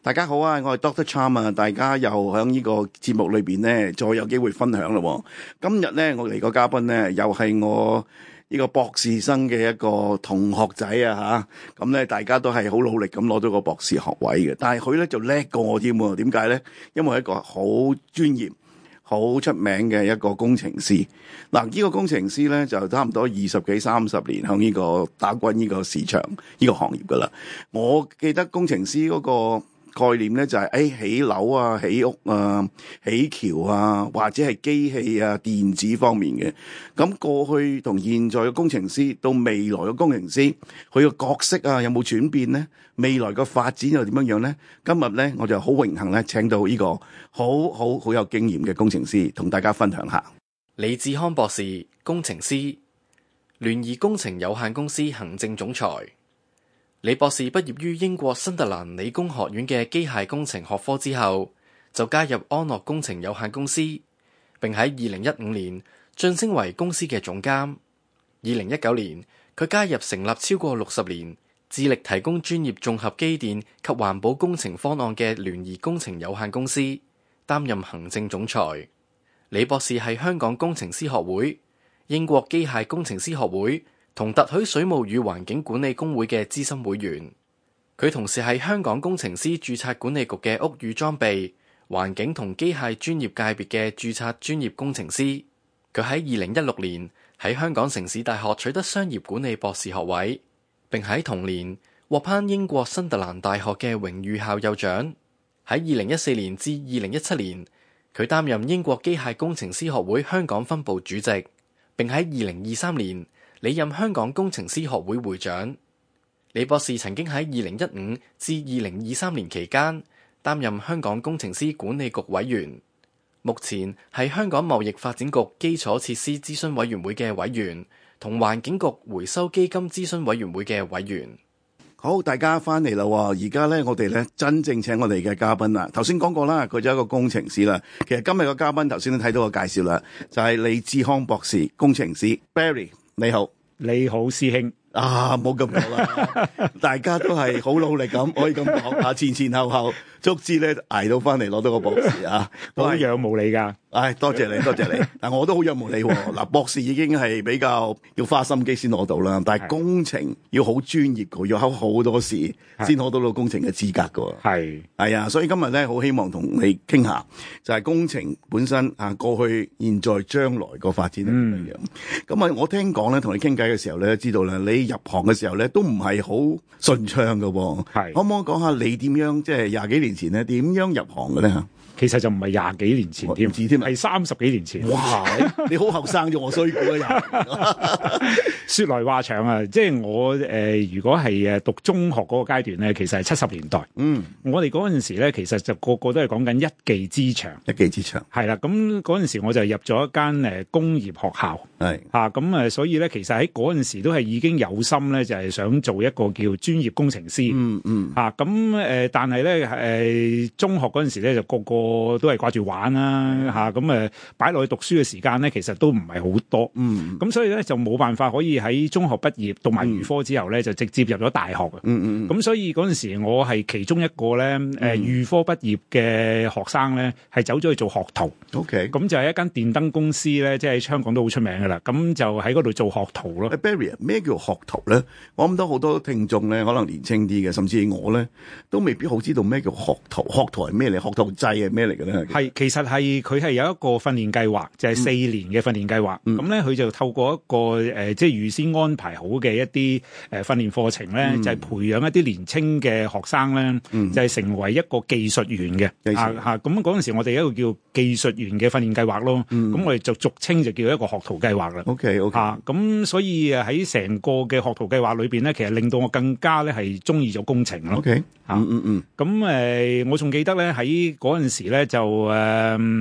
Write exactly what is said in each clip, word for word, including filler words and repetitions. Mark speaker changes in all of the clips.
Speaker 1: 大家好啊，我係 Doctor Cham 啊，大家又喺呢個節目裏邊咧，再有機會分享咯。今日咧，我嚟個嘉賓咧，又係我呢個博士生嘅一個同學仔啊吓。咁咧，大家都係好努力咁攞到個博士學位嘅，但係佢咧就叻過我添喎。點解咧？因為係一個好專業、好出名嘅一個工程師。嗱，呢個工程師咧就差唔多二十幾、三十年喺呢個打滾呢個市場、呢個行業噶啦。我記得工程師嗰個概念咧就係、是、誒、哎、起樓啊、起屋啊、起橋啊，或者係機器啊、電子方面嘅。咁過去同現在嘅工程師到未來嘅工程師，佢個角色啊有冇轉變咧？未來嘅發展又點樣樣咧？今日咧我就好榮幸咧請到呢個好好好有經驗嘅工程師同大家分享下。
Speaker 2: 李志康博士，工程師，聯誼工程有限公司行政總裁。李博士畢業於英國新特蘭理工學院嘅機械工程學科之後，就加入安樂工程有限公司，並喺二零一五年晉升為公司嘅總監。二零一九年，佢加入成立超過六十年，致力提供專業綜合機電及環保工程方案嘅聯誼工程有限公司，擔任行政總裁。李博士係香港工程師學會、英國機械工程師學會同特許水務與環境管理公會嘅資深會員，佢同時係香港工程師註冊管理局嘅屋宇裝備、環境同機械專業界別嘅註冊專業工程師。佢喺二零一六年喺香港城市大學取得商業管理博士學位，並喺同年獲頒英國新特蘭大學嘅榮譽校友獎。喺二零一四年至二零一七年，佢擔任英國機械工程師學會香港分部主席，並喺二零二三年理任香港工程師學會會長。李博士曾經喺二零一五至二零二三年期間擔任香港工程師管理局委員，目前係香港貿易發展局基礎設施諮詢委員會嘅委員，同環境局回收基金諮詢委員會嘅委員。
Speaker 1: 好，大家翻嚟啦！而家咧，我哋咧真正請我哋嘅嘉賓啦。頭先講過啦，佢就係一個工程師啦。其實今日個嘉賓頭先都睇到個介紹啦，就係李志康博士，工程師 Barry。你好，
Speaker 3: 你好，師兄
Speaker 1: 啊，冇咁講啦，大家都係好努力咁，可以咁講啊，前前後後，足之咧捱到翻嚟攞到個博士啊，
Speaker 3: 都好仰慕你噶。
Speaker 1: 唉，多謝你，多謝你。但我都好仰慕你喎。嗱，博士已經係比較要花心機先攞到啦，但係工程要好專業嘅，要考好多試先攞到到工程嘅資格嘅。係係啊，所以今日咧好希望同你傾下，就係、是、工程本身啊，過去、現在、將來個發展係點樣。咁啊、嗯，我聽講咧，同你傾偈嘅時候咧，知道啦，你入行嘅時候咧都唔係好順暢嘅。係，可唔可以講下你點樣即係廿幾年前咧點樣入行嘅咧嚇？
Speaker 3: 其實就唔係廿幾年前添，
Speaker 1: 添
Speaker 3: 係三十幾年前。
Speaker 1: 哇！你好後生啫，我衰估啊！
Speaker 3: 說來話長啊，即係我誒、呃，如果係誒讀中學嗰個階段咧，其實係七十年代。嗯，我哋嗰陣時咧，其實就個個都係講緊一技之長，
Speaker 1: 一技之長
Speaker 3: 係啦。咁嗰陣時我就入咗一間誒工業學校，係嚇咁誒，所以咧其實喺嗰陣時都係已經有心咧，就係想做一個叫專業工程師。嗯嗯嚇咁誒，但係咧誒中學嗰陣時咧就個個都係掛住玩啦嚇，咁誒擺落去讀書嘅時間咧，其實都唔係好多。嗯，咁所以咧就冇辦法可以喺中學畢業讀埋預科之後咧，就直接入咗大學嘅。嗯嗯，咁所以嗰陣時我係其中一個咧誒預科畢業嘅學生咧，係走咗去做學徒。OK，咁就係一間電燈公司咧，即係喺香港都好出名噶啦。咁就喺嗰度做學徒咯。
Speaker 1: Barry，咩叫學徒咧？我諗到好多聽眾咧，可能年青啲嘅，甚至我咧都未必好知道咩叫學徒。學徒係咩嚟？學徒制係咩嚟嘅咧？
Speaker 3: 係，其實係佢係有一個訓練計劃，就係、是、四年嘅訓練計劃。咁咧、嗯，佢就透過一個誒、呃，即係預先安排好嘅一啲誒訓練課程咧，嗯、就係培養一啲年青嘅學生咧，嗯、就係成為一個技術員嘅。嚇嚇，咁嗰陣時我哋一個叫技術員嘅訓練計劃咯。咁、嗯、我哋就俗稱就叫一個學徒計劃啦。
Speaker 1: OK OK。嚇，
Speaker 3: 咁所以誒喺成個嘅學徒計劃裏邊咧，其實令到我更加咧係中意咗工程咯。
Speaker 1: OK。嗯嗯嗯。
Speaker 3: 咁誒，我仲記得咧喺嗰陣時咧就誒、呃，我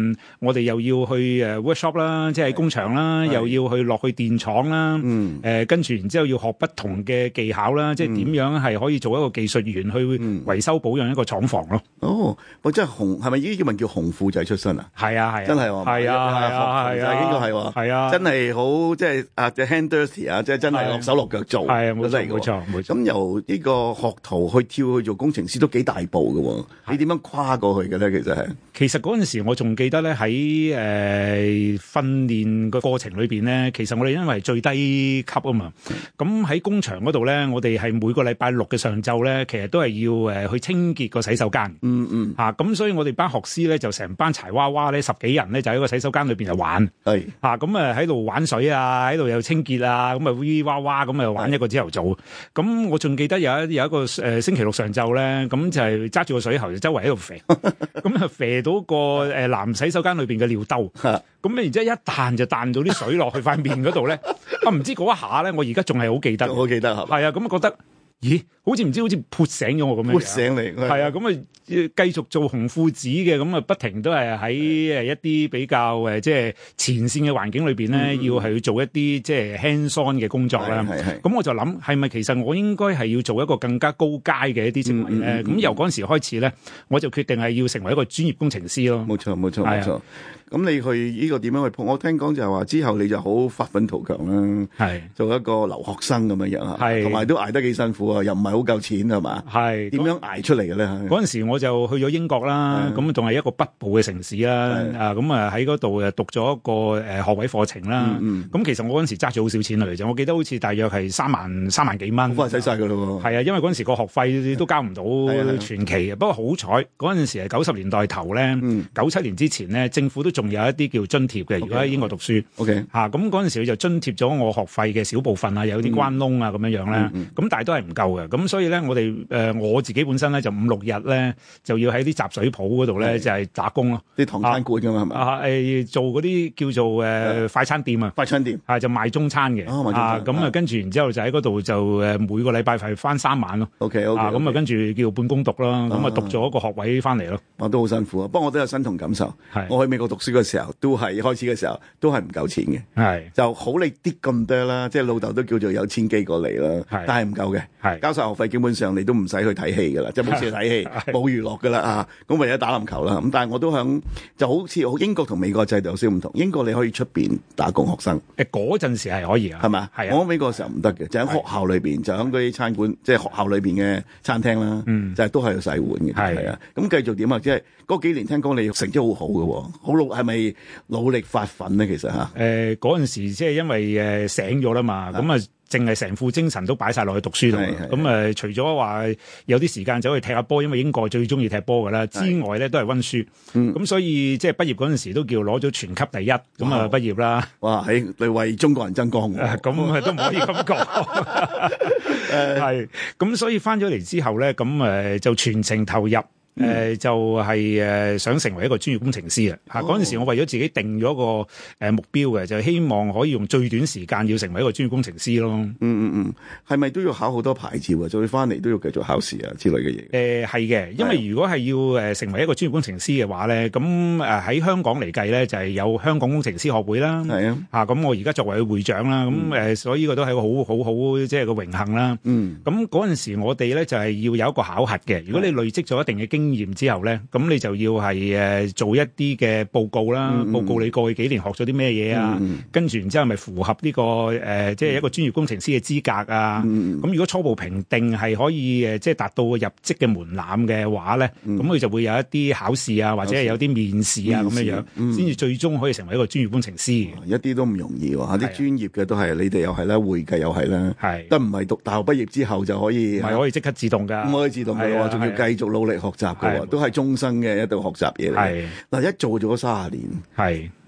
Speaker 3: 我哋又要去誒 workshop 啦，即係工場啦，又要去落去電廠啦，嗯，誒跟住然之後要學不同嘅技巧啦，嗯、即係點樣係可以做一個技術員去維修保養一個廠房咯。
Speaker 1: 哦，我真係紅，係咪呢啲叫叫紅褲仔出身啊？
Speaker 3: 係啊係啊，
Speaker 1: 真係喎，
Speaker 3: 係啊係啊係啊，
Speaker 1: 呢個係喎，係啊，真係好即係啊，the hand dirty 啊，即係真係落手落腳做，
Speaker 3: 係啊，冇錯冇錯冇錯。
Speaker 1: 咁由呢個學徒去跳去做工程師都幾大步嘅喎，你點樣跨過去嘅咧？其實係
Speaker 3: 其實嗰陣時我仲記得咧，喺誒訓練個過程裏邊咧，其實我哋因為係最低級啊嘛，咁喺工場嗰度咧，我哋係每個禮拜六嘅上晝咧，其實都係要誒去清潔個洗手間。
Speaker 1: 嗯嗯，
Speaker 3: 嚇咁、啊、所以我哋班學師咧就成班柴娃娃咧十幾人咧就喺個洗手間裏邊就玩。
Speaker 1: 係
Speaker 3: 嚇咁啊喺度玩水啊，喺度又清潔啊，咁啊咿哇哇咁啊玩一個朝頭早。咁我仲記得有一有一個誒、呃、星期六上晝咧，咁就係揸住個水喉就周圍喺度肥，咁啊肥到個誒男洗手間裏邊嘅尿兜，咁然之後一彈就彈到啲水落去塊面嗰度咧，啊唔知嗰一下咧，我而家仲係好記得，
Speaker 1: 好記得係
Speaker 3: 啊，咁啊覺得。咦，好似唔知好似潑醒咗我咁樣，
Speaker 1: 潑醒你
Speaker 3: 係啊，咁啊繼續做紅褲子嘅，咁啊不停都係喺誒一啲比較誒即係前線嘅環境裏邊咧，嗯、要係去做一啲即係 hands on 嘅工作啦。係係。咁我就諗係咪其實我應該係要做一個更加高階嘅一啲職位咧？咁、嗯嗯嗯、由嗰陣時開始咧，我就決定係要成為一個專業工程師咯。
Speaker 1: 冇錯冇錯冇錯。咁你去呢個點樣去？我聽講就係話之後你就好發奮圖強啦，係做一個留學生咁樣樣啊，係同埋都捱得幾辛苦啊，又唔係好夠錢係嘛？係點樣捱出嚟嘅咧？
Speaker 3: 嗰陣時我就去咗英國啦，咁仲係一個北部嘅城市啦，啊咁啊喺嗰度誒讀咗一個誒學位課程啦。咁、嗯嗯、其實我嗰陣時揸住好少錢嚟啫，我記得好似大約係三萬三萬幾蚊，
Speaker 1: 好快使晒㗎咯喎。係
Speaker 3: 啊，因為嗰陣時個學費都交唔到全期嘅。不過好彩嗰陣時係九十年代頭咧，九七、嗯、年之前咧，政府都仲有一啲叫津貼嘅。如果喺英國讀書，OK 嚇咁嗰陣時佢就津貼咗我學費嘅小部分啊，有啲關窿啊咁樣樣咧。咁、嗯嗯、但係都係唔夠嘅。咁所以咧，我哋誒、呃、我自己本身咧就五六日咧就要喺啲雜水鋪嗰度咧就係、是、打工咯。
Speaker 1: 啲唐餐館㗎嘛係咪啊？
Speaker 3: 誒做嗰啲叫做誒、呃、快餐店啊，
Speaker 1: 快餐店
Speaker 3: 係就賣中餐嘅。
Speaker 1: 哦、
Speaker 3: 啊咁啊跟住然之後就喺嗰度就誒每個禮拜係翻三晚咯。
Speaker 1: OK OK
Speaker 3: 啊咁啊跟住叫半工讀啦，咁啊讀咗一個學位翻嚟咯。
Speaker 1: 我都好辛苦啊，不過我都有身同感受。係我去美國讀書嘅時候都係開始嘅時候都係唔夠錢嘅。係就好你啲咁多啦，即係老豆都叫做有千幾過嚟啦，但係唔夠嘅。係交晒學費，基本上你都唔使去睇戲噶啦，即係冇事睇戲，冇娛樂噶啦啊！咁唯有打籃球啦。咁但係我都響就好似好英國同美國制度有少唔同。英國你可以出邊打工學生，
Speaker 3: 誒嗰陣時係可以啊，係咪？係啊。我
Speaker 1: 喺美國嘅時候唔得嘅，就喺學校裏邊，就喺嗰啲餐館，即係學校裏邊嘅餐廳啦，嗯、就係都係要洗碗嘅，係啊。咁繼續點啊？即係嗰幾年聽講你成績好好嘅，好努係咪努力發奮咧？其實嚇
Speaker 3: 誒嗰陣時即係因為誒醒咗啦嘛，咁啊。淨係成副精神都擺晒落去讀書度，咁誒、呃、除咗話有啲時間走去踢下波，因為英國最中意踢波㗎啦，之外咧都係溫書，咁、嗯、所以即係畢業嗰陣時都叫攞咗全級第一，咁啊畢業啦。
Speaker 1: 哇！喺你為中國人爭光喎，
Speaker 3: 咁啊都唔可以咁講。係，咁所以翻咗嚟之後咧，咁誒就全程投入。誒、呃、就係、是、誒、呃、想成為一個專業工程師啊！嚇嗰陣時，我為咗自己定咗個誒、呃、目標嘅，就希望可以用最短時間要成為一個專業工程師咯。
Speaker 1: 嗯嗯嗯，係咪都要考好多牌照啊？再翻嚟都要繼續考試啊之類嘅嘢？誒係嘅，因為如果係要誒成為一個專業工程師嘅話咧，咁誒喺香港嚟計咧，就係、是、有香港工程師學會啦。係啊，嚇咁我而家作為會長啦，咁誒、嗯呃、所以呢個都係一個好好好即係個榮幸啦。嗯，咁嗰陣時我哋咧就係、是、要有一個考核嘅，如果你累積咗一定嘅經經驗之後咧，咁你就要係誒做一啲嘅報告啦，嗯、報告你過去幾年學咗啲咩嘢啊，嗯、跟住然之後咪符合呢、這個誒、呃，即係一個專業工程師嘅資格啊。咁、嗯、如果初步評定係可以誒，即係達到入職嘅門檻嘅話咧，咁佢、嗯、就會有一啲考試啊，或者係有啲面試啊咁樣樣，先至、嗯、最終可以成為一個專業工程師。一啲都唔容易喎，啲專業嘅都係你哋又係啦，會計又係啦，係都唔係讀大學畢業之後就可以，唔係
Speaker 3: 可以即刻自動㗎，
Speaker 1: 唔可以自動㗎喎，仲要繼續努力學習㗎喎，都係終生嘅一道學習嘢嚟。係嗱，一做做咗三十年，係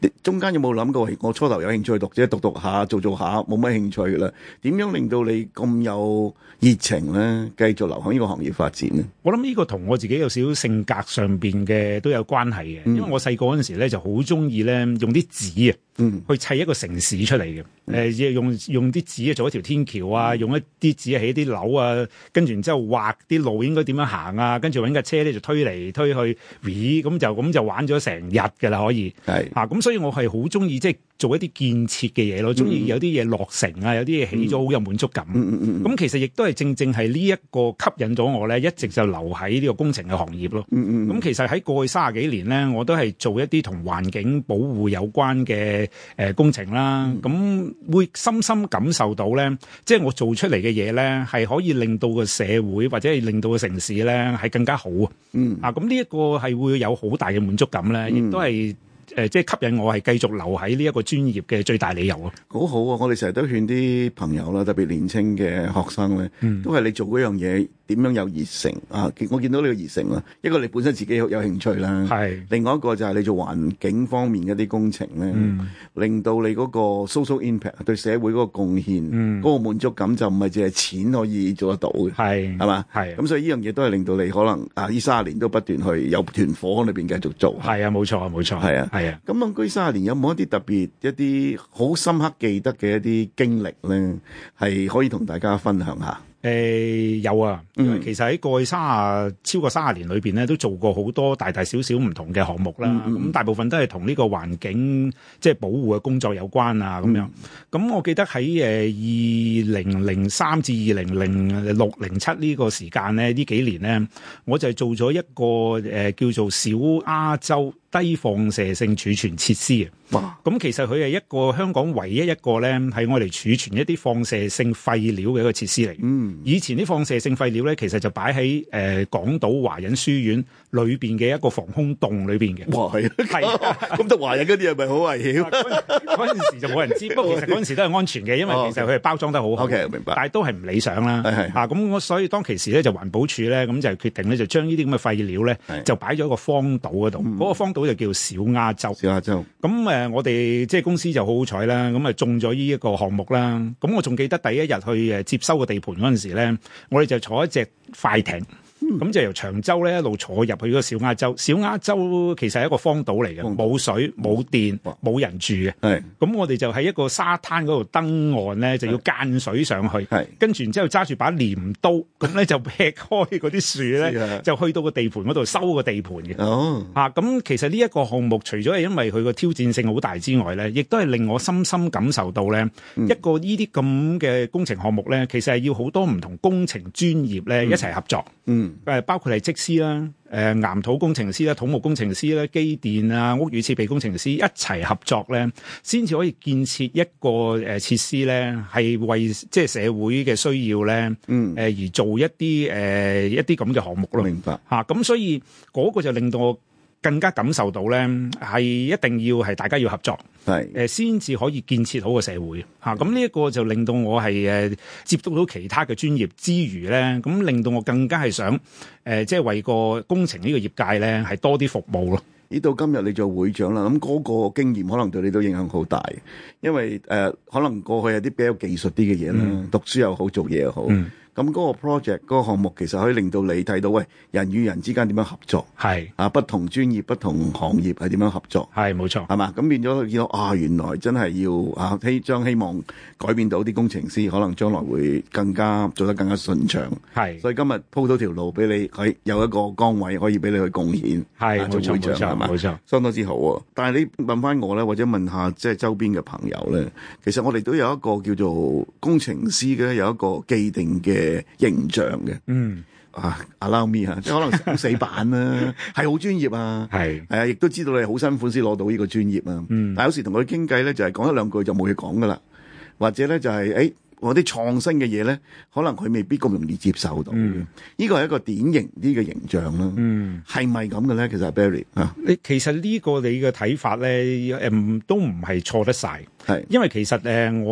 Speaker 1: 中間有冇諗過？我初頭有興趣讀，即係讀讀下，做做下，冇乜興趣啦。點樣令到你咁有熱情咧，繼續留喺呢個行業發展咧？
Speaker 3: 我諗呢個同我自己有少少性格上邊嘅都有關係嘅，嗯、因為我細個嗰陣時咧就好中意咧用啲紙啊，嗯、去砌一個城市出嚟嘅。誒、嗯呃，用用啲紙啊做一條天橋啊，用一啲紙起啲樓啊，跟住然之後畫啲路應該點樣行啊，跟住揾架車咧就推嚟推去，咁就咁就玩咗成日㗎啦，可以係啊，咁所以我係好中意即係做一啲建設嘅嘢咯，中意有啲嘢落成啊，有啲嘢起咗好有滿足感。咁、嗯嗯嗯、其實亦都係正正係呢一個吸引咗我咧，一直就留喺呢個工程嘅行業咯。咁、嗯嗯、其實喺過去三十幾年咧，我都係做一啲同環境保護有關嘅誒、呃、工程啦。咁、嗯、會深深感受到咧，即係我做出嚟嘅嘢咧，係可以令到個社會或者係令到個城市咧係更加好、嗯、啊。咁呢一個係會有好大嘅滿足感咧，亦、嗯、都係。誒、呃，即係吸引我係繼續留喺呢一個專業嘅最大理由咯。
Speaker 1: 好好啊！我哋成日都勸啲朋友啦，特別年青嘅學生咧，嗯、都係你做嗰樣嘢點樣有熱誠啊！我見到你嘅熱誠啦，一個你本身自己有有興趣啦，係另外一個就係你做環境方面嘅一啲工程咧，嗯、令到你嗰個 social impact 對社會嗰個貢獻，嗰、嗯、個滿足感就唔係淨係錢可以做得到嘅，係係嘛？係咁，所以呢樣嘢都係令到你可能啊呢三十年都不斷去有團火喺裏邊繼續做。係
Speaker 3: 啊，冇錯啊，冇錯，係啊。係啊，
Speaker 1: 咁安居三十年有冇一啲特別一啲好深刻記得嘅一啲經歷咧，係可以同大家分享下？
Speaker 3: 誒、呃、有啊，因為其實喺過去三十超過三十年裏邊咧，都做過好多大大小小唔同嘅項目啦。咁、嗯嗯、大部分都係同呢個環境即係保護嘅工作有關啊。咁樣，咁、嗯、我記得喺誒二零零三至二零零六零七呢個時間咧，呢幾年咧，我就係做咗一個誒、呃、叫做小鴉洲低放射性儲存設施啊！哇！咁其實佢係一個香港唯一一個咧，係我嚟儲存一啲放射性廢料嘅一個設施嚟。嗯，以前啲放射性廢料咧，其實就擺喺誒港島華仁書院裏邊嘅一個防空洞裏邊嘅。哇，係係
Speaker 1: 咁得華仁嗰啲係咪好危險？
Speaker 3: 嗰陣時就冇人知，不過其實嗰陣時都係安全嘅，因為其實佢係包裝得好好。
Speaker 1: OK，明白。
Speaker 3: 但係都係唔理想啦。係係啊，咁我所以當其時咧就環保署咧咁就決定咧就將呢啲咁嘅廢料咧就擺咗一個荒島嗰度。嗰個荒島就叫小鴉洲。
Speaker 1: 小鴉洲。咁
Speaker 3: 誒，我哋即係公司就好好彩啦，咁啊中咗呢一個項目啦。咁我仲記得第一日去誒接收個地盤嗰陣時咧，我哋就坐一隻快艇。咁、嗯、就由長洲咧一路坐入去嗰個小鴉洲。小鴉洲其實係一個荒島嚟嘅，冇、嗯、水、冇電、冇人住嘅。係咁，我哋就喺一個沙灘嗰度登岸咧，就要間水上去。係跟住然之後揸住把鐮刀，咁咧就劈開嗰啲樹咧，就去到個地盤嗰度收個地盤嘅。哦，啊，咁其實呢一個項目除咗係因為佢個挑戰性好大之外咧，亦都係令我深深感受到咧，嗯、一個呢啲咁嘅工程項目咧，其實係要好多唔同工程專業咧一齊合作。嗯。誒包括係則師啦、誒岩土工程師啦、土木工程師啦、機電啊、屋宇設備工程師一齊合作咧，先至可以建設一個誒設施咧，係為即係社會嘅需要咧，嗯誒而做一啲誒一啲咁嘅項目咯。明白嚇，咁所以嗰個就令到我更加感受到咧，係一定要係大家要合作，係誒先至可以建設好個社會嚇。咁呢一個就令到我係誒接觸到其他嘅專業之餘咧，咁令到我更加係想誒即係為個工程呢個業界咧係多啲服務咯。
Speaker 1: 呢到今日你做會長啦，咁嗰個經驗可能對你都影響好大，因為誒、呃、可能過去有啲比較技術啲嘅嘢啦，嗯、讀書又好，做嘢又好。嗯咁嗰個 project 嗰個項目其實可以令到你睇到，喂，人與人之間點樣合作？係啊，不同專業、不同行業係點樣合作？係冇錯，係嘛？咁變咗見到啊，原來真係要啊希將希望改變到啲工程師，可能將來會更加做得更加順暢。係，所以今日鋪到條路俾你，可以有一個崗位可以俾你去貢獻。係冇錯，冇錯，係嘛？冇錯，相當之好喎。但係你問翻我咧，或者問下即係周邊嘅朋友咧，其實我哋都有一個叫做工程師嘅有一個既定嘅嘅形象嘅，嗯啊，allow me 啊，即係可能好死板啦，係好專業啊，係係啊，亦都知道你好辛苦先攞到呢個專業啊，嗯，但係有時同佢傾偈咧，就係講一兩句就冇嘢講噶啦，或者咧就係誒，我啲創新嘅嘢咧，可能佢未必咁容易接受到，嗯，呢個係一個典型啲嘅形象啦，嗯，係咪咁嘅咧？其實 Barry 啊，
Speaker 3: 你其實呢個你嘅睇法咧，誒都唔係錯得晒，係，因為其實誒我。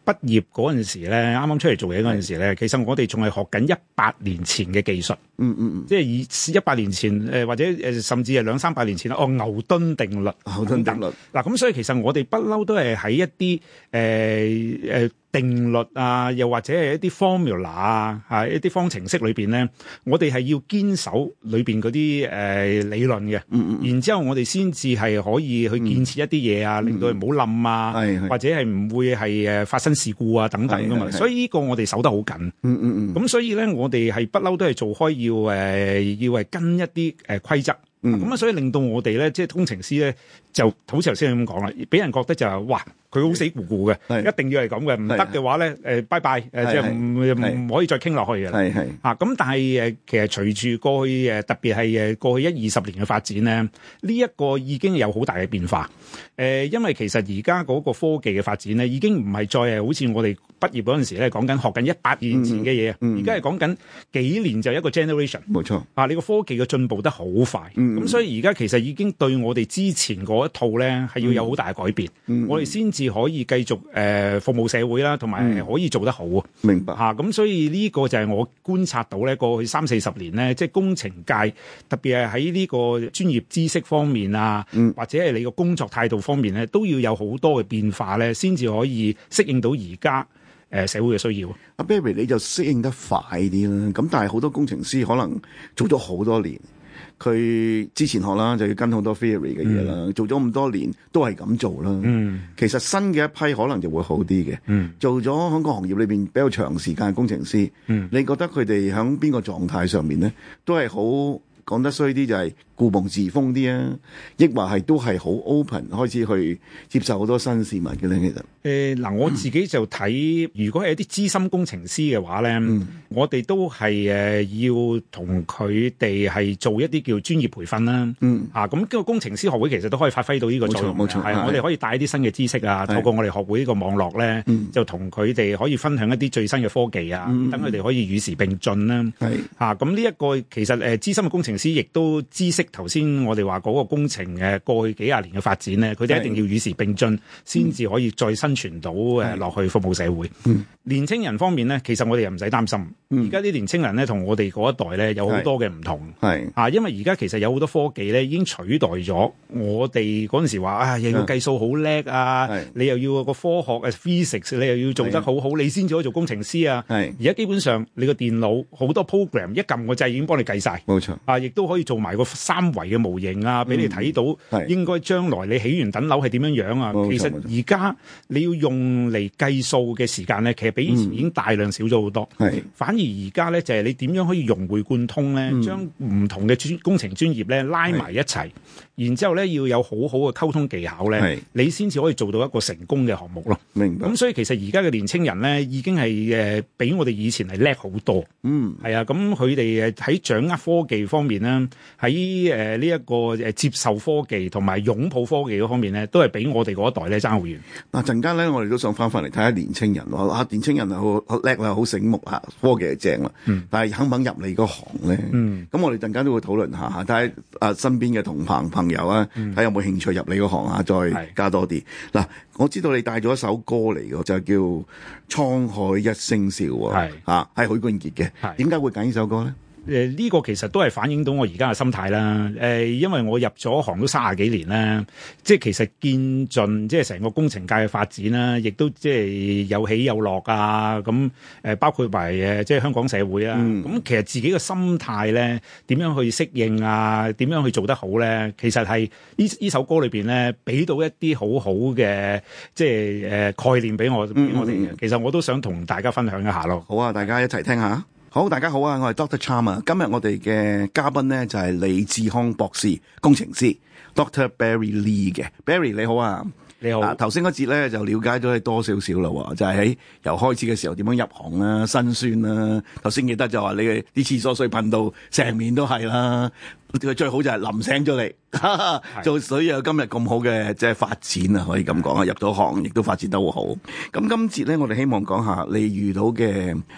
Speaker 3: 畢業嗰陣時咧，啱啱出嚟做嘢嗰陣時咧，其實我哋仲係學緊一百年前嘅技術。
Speaker 1: 嗯嗯嗯，
Speaker 3: 即係以一百年前誒或者誒甚至係兩三百年前哦，牛頓定律，
Speaker 1: 牛頓定律
Speaker 3: 嗱，咁所以其實我哋不嬲都係喺一啲誒誒定律啊，又或者係一啲 formula 啊，嚇一啲方程式裏邊咧，我哋係要堅守裏邊嗰啲誒理論嘅。嗯嗯，然之後我哋先至係可以去建設一啲嘢啊，嗯、令到佢唔好冧啊，嗯、或者係唔會係誒發生事故啊等等噶嘛。所以呢個我哋守得好緊。嗯嗯嗯。咁所以咧，我哋係不嬲都係做開要誒、呃、要係跟一啲誒規則。咁啊、嗯，所以令到我哋咧，即係工程師咧，就好似頭先咁講啦，俾人覺得就係、是、哇，佢好死咕咕嘅，是一定要係咁嘅，唔得嘅話咧，誒拜拜，誒即係唔唔可以再傾落去嘅。係係啊，咁但係誒，其實隨住過去誒，特別係誒過去一二十年嘅發展咧，呢、這、一個已經有好大嘅變化。誒，因為其實而家嗰個科技嘅發展咧，已經唔係再係好似我哋畢業嗰陣時咧講緊學緊一百年前嘅嘢，而家係講緊幾年就一個 generation。冇錯啊，你個科技嘅進步得好快。嗯咁、嗯、所以而家其實已經對我哋之前嗰一套咧係要有好大嘅改變，嗯嗯、我哋先至可以繼續誒、呃、服務社會啦，同埋可以做得好啊。明白嚇，咁、啊、所以呢個就係我觀察到咧，過去三四十年咧，即係工程界特別係喺呢個專業知識方面啊，嗯、或者係你個工作態度方面咧，都要有好多嘅變化咧，先至可以適應到而家誒社會嘅需要。阿
Speaker 1: Barry 你就適應得快啲啦，咁但係好多工程師可能做咗好多年。佢之前學啦，就要跟好多 theory 嘅嘢啦，嗯、做咗咁多年都係咁做啦。嗯，其實新嘅一批可能就會好啲嘅。嗯，做咗喺個行業裏邊比較長時間嘅工程師，嗯，你覺得佢哋喺邊個狀態上面咧，都係好講得衰啲就係固步自封啲啊，抑或係都係好 open 開始去接受好多新事物嘅咧？其實
Speaker 3: 誒嗱、呃，我自己就睇，嗯、如果係一啲資深工程師嘅話咧，嗯、我哋都係誒要同佢哋係做一啲叫專業培訓啦。嗯，啊咁，呢個工程師學會其實都可以發揮到呢個作用。冇錯，冇錯，係我哋可以帶一啲新嘅知識啊，透過我哋學會呢個網絡咧，嗯、就同佢哋可以分享一啲最新嘅科技啊，等佢哋可以與時並進啦。係啊，咁呢一個其實誒資深嘅工程師亦都知識。頭先我哋話嗰個工程嘅過去幾廿年嘅發展咧，佢哋一定要與時並進，先至可以再生存到誒落去服務社會。嗯、年青人方面咧，其實我哋又唔使擔心。而家啲年青人咧，同我哋嗰一代咧有好多嘅唔同。係啊，因為而家其實有好多科技咧，已經取代咗我哋嗰陣時話啊，又要計數好叻啊，你又要個科學啊 physics， 你又要做得好好，你先至可以做工程師啊。係而家基本上你個電腦好多 program 一撳個掣已經幫你計晒。冇錯啊，亦都可以做埋個三維嘅模型啊，俾你睇到應該將來你起完等樓係點樣樣啊。其實而家你要用嚟計數嘅時間咧，其實比以前已經大量少咗好多。係反而而家咧就係你點樣可以融會貫通咧，將唔同嘅專工程專業咧拉埋一齊，然之後咧要有好好嘅溝通技巧咧，你先至可以做到一個成功嘅項目咯。明白。咁所以其實而家嘅年青人咧已經係誒比我哋以前係叻好多。嗯，係啊，咁佢哋誒喺掌握科技方面咧，喺誒呢一個誒接受科技同埋擁抱科技嗰方面咧，都係比我哋嗰一代咧爭好遠。嗱，陣間咧我哋都想翻翻嚟睇下年青人喎，啊年青人啊好好叻啦，好醒目啊，科技係正啦。嗯。但係肯唔肯入嚟嗰行咧？嗯。咁我哋陣間都會討論下，睇下啊身邊嘅同行朋友啊，睇下有冇興趣入嚟嗰行啊，再加多啲。嗱，我知道你帶咗一首歌嚟嘅，就叫《滄海一聲笑》喎。係。啊，係許冠傑嘅。係。點解會揀呢首歌咧？誒呢、呃這個其實都係反映到我而家嘅心態啦。誒、呃，因為我入咗行都三十幾年啦，即係其實見盡即係成個工程界嘅發展啦，亦都即係有起有落啊。咁、嗯、誒、呃，包括埋誒即係香港社會啊。咁、嗯、其實自己嘅心態咧，點樣去適應啊？點樣去做得好咧？其實係呢呢首歌裏邊咧，俾到一啲好好嘅即係誒、呃、概念俾我俾我哋嘅。嗯、其實我都想同大家分享一下咯。好啊，大家一齊聽下。好，大家好啊！我係 Doctor Cham 啊。今日我哋嘅嘉賓咧就係李志康博士，工程師 Doctor Barry Lee 嘅 Barry， 你好啊！你好。頭先嗰節咧就了解咗你多少少啦，就係、是、喺由開始嘅時候點樣入行啦、辛酸啦。頭先記得就話你嘅啲廁所水噴到成面都係啦，最好就係淋醒咗你，做所以有今日咁好嘅即係發展啊，可以咁講啊！入咗行亦都發展得好好。咁今節咧，我哋希望講下你遇到嘅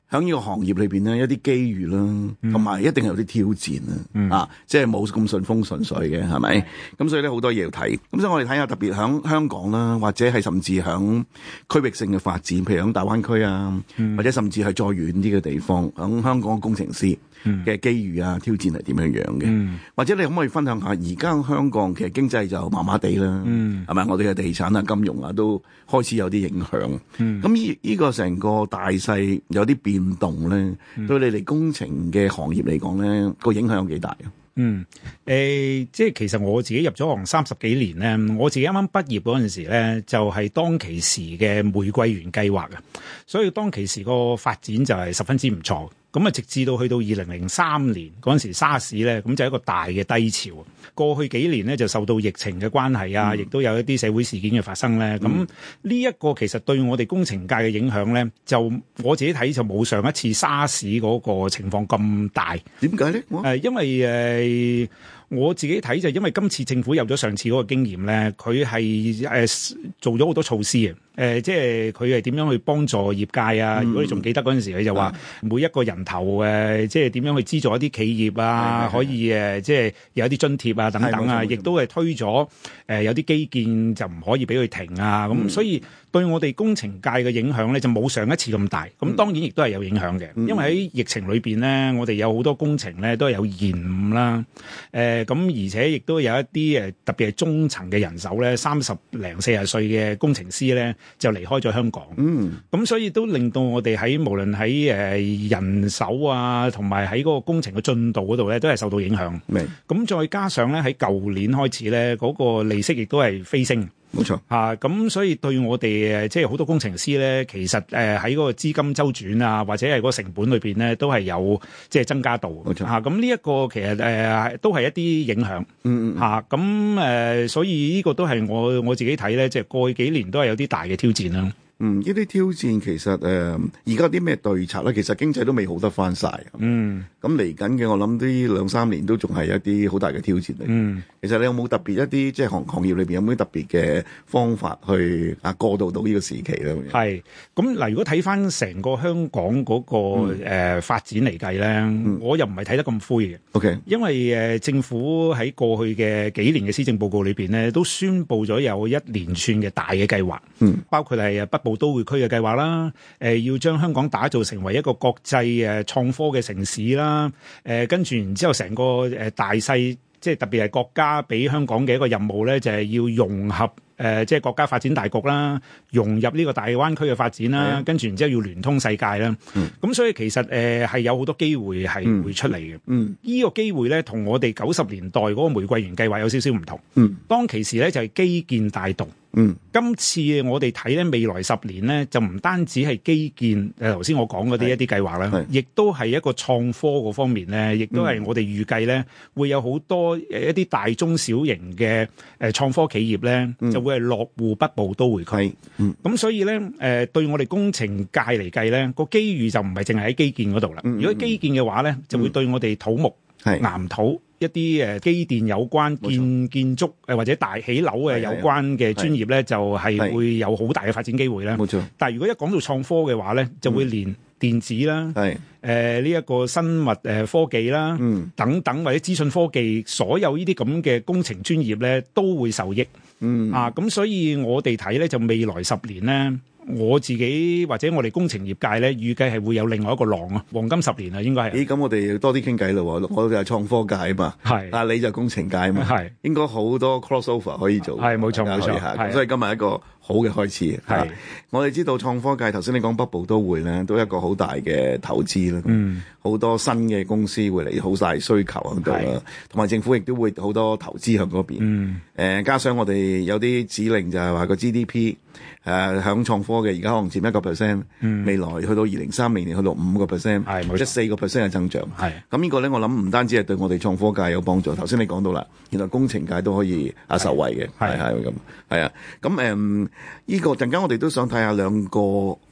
Speaker 1: 喺呢個行業裏邊咧，一啲機遇啦，同埋、嗯、一定係有啲挑戰啦，嗯、啊，即係冇咁順風順水嘅，係咪？咁、嗯、所以咧好多嘢要睇。咁所以我哋睇下特別喺香港啦，或者係甚至喺區域性嘅發展，譬如喺大灣區啊，嗯、或者甚至係再遠啲嘅地方，喺香港嘅工程師嘅機遇啊、挑戰係點樣樣嘅？嗯、或者你可唔可以分享下而家香港其實經濟就麻麻地啦，係咪、嗯？我哋嘅地產啊、金融啊都開始有啲影響。咁呢呢個成個大勢有啲變動咧，嗯、對你哋工程嘅行業嚟講咧，個影響有幾大啊？
Speaker 3: 嗯，誒、呃，即係其實我自己入咗行三十幾年咧，我自己啱啱畢業嗰陣時咧，就係、是、當其時嘅玫瑰園計劃啊，所以當其時個發展就係十分之唔錯。咁啊，直至到去到二零零三年嗰陣時沙士咧，咁就一個大嘅低潮。過去幾年咧就受到疫情嘅關係啊，亦、嗯、都有一啲社會事件嘅發生咧。咁呢一個其實對我哋工程界嘅影響咧，就我自己睇就冇上一次沙士嗰個情況咁大。
Speaker 1: 點解咧？誒、
Speaker 3: 呃，因為誒。呃我自己睇就因為今次政府有咗上次嗰個經驗咧，佢係誒做咗好多措施啊！誒、呃，即係佢係點樣去幫助業界啊？嗯、如果你仲記得嗰陣時，佢就話每一個人頭誒、呃，即係點樣去資助一啲企業啊？可以誒，即係有一啲津貼啊等等啊，亦都係推咗誒、呃、有啲基建就唔可以俾佢停啊！咁、嗯、所以對我哋工程界嘅影響咧，就冇上一次咁大。咁當然亦都係有影響嘅，嗯、因為喺疫情裏邊咧，我哋有好多工程咧都係有延誤啦，誒、呃。咁而且亦都有一啲誒特別係中層嘅人手咧，三十零四十歲嘅工程師咧就離開咗香港。嗯，咁所以都令到我哋喺無論喺誒人手啊，同埋喺嗰個工程嘅進度嗰度咧，都係受到影響。明。咁再加上咧喺舊年開始咧，嗰個利息亦都係飛升。
Speaker 1: 冇錯
Speaker 3: 嚇，咁、啊、所以對我哋誒即係好多工程師咧，其實誒喺嗰個資金周轉啊，或者係嗰個成本裏邊咧，都係有即係增加到。冇錯嚇，咁呢一個其實誒、呃、都係一啲影響。嗯嗯嚇，咁誒、呃，所以呢個都係我我自己睇咧，即係過去幾年都係有啲大嘅挑戰啦。
Speaker 1: 嗯，呢啲挑戰其實誒，而家啲咩對策咧？其實經濟都未好得翻晒。嗯，咁嚟緊嘅，我諗呢兩三年都仲係一啲好大嘅挑戰嚟。嗯，其實你有冇特別一啲即係行行業裏邊有冇啲特別嘅方法去啊過渡到呢個時期咧？
Speaker 3: 係，咁嗱，如果睇翻成個香港嗰、那個誒、嗯呃、發展嚟計咧，嗯、我又唔係睇得咁灰嘅。OK，因為誒、呃、政府喺過去嘅幾年嘅施政報告裏邊咧，都宣布咗有一連串嘅大嘅計劃。嗯，包括係誒北部都會區嘅計劃啦，誒、呃、要將香港打造成為一個國際誒創科嘅城市啦，誒跟住然之後成個誒大勢，即係特別係國家俾香港嘅一個任務咧，就係、是、要融合誒、呃、即係國家發展大局啦，融入呢個大灣區嘅發展啦，的跟住然之後要聯通世界啦。咁、嗯、所以其實誒係、呃、有好多機會係會出嚟嘅。嗯，呢個機會咧同我哋九十年代嗰個玫瑰園計劃有少少唔同。嗯，當其時咧就係基建帶動。嗯，今次我哋睇咧未來十年咧，就唔單止係基建，誒頭先我講嗰啲一啲計劃啦，亦都係一個創科嗰方面咧，亦都係我哋預計咧會有好多誒一啲大中小型嘅誒創科企業咧，嗯、就會係落戶北部都會區。嗯，咁所以咧誒、呃、對我哋工程界嚟計咧，個機遇就唔係淨係喺基建嗰度啦。嗯、如果基建嘅話咧，就會對我哋土木、嗯、岩土。一啲誒機電有關建錯建築誒或者大起樓嘅有關嘅專業咧，就係會有好大嘅發展機會啦。冇錯。但係如果一講到創科嘅話咧，就會連電子啦，誒呢一個生物誒科技啦，嗯、等等或者資訊科技，所有呢啲咁嘅工程專業咧都會受益。嗯啊，咁所以我哋睇咧就未來十年咧。我自己或者我哋工程業界咧，預計係會有另外一個浪啊，黃金十年啊，應該係。咦，咁我哋要多啲傾偈咯，我哋係創科界啊嘛，係，啊你就工程界啊嘛，係，應該好多 crossover 可以做，係冇錯冇錯，咁所以今日一個好嘅開始，係。我哋知道創科界頭先你講北部都會咧，都一個好大嘅投資啦，嗯，好多新嘅公司會嚟，好大需求喺度啦，同埋政府亦都會好多投資喺嗰邊，嗯，誒加上我哋有啲指令就係話個 G D P。誒響創科嘅而家可能佔一個 percent，未來去到二零三零年去到五個 percent，即係四個 percent 嘅增長。係咁呢個咧，我諗唔單止係對我哋創科界有幫助。頭先你講到啦，原來工程界都可以啊受惠嘅，係係咁，係啊。咁誒呢個陣間我哋都想睇下兩個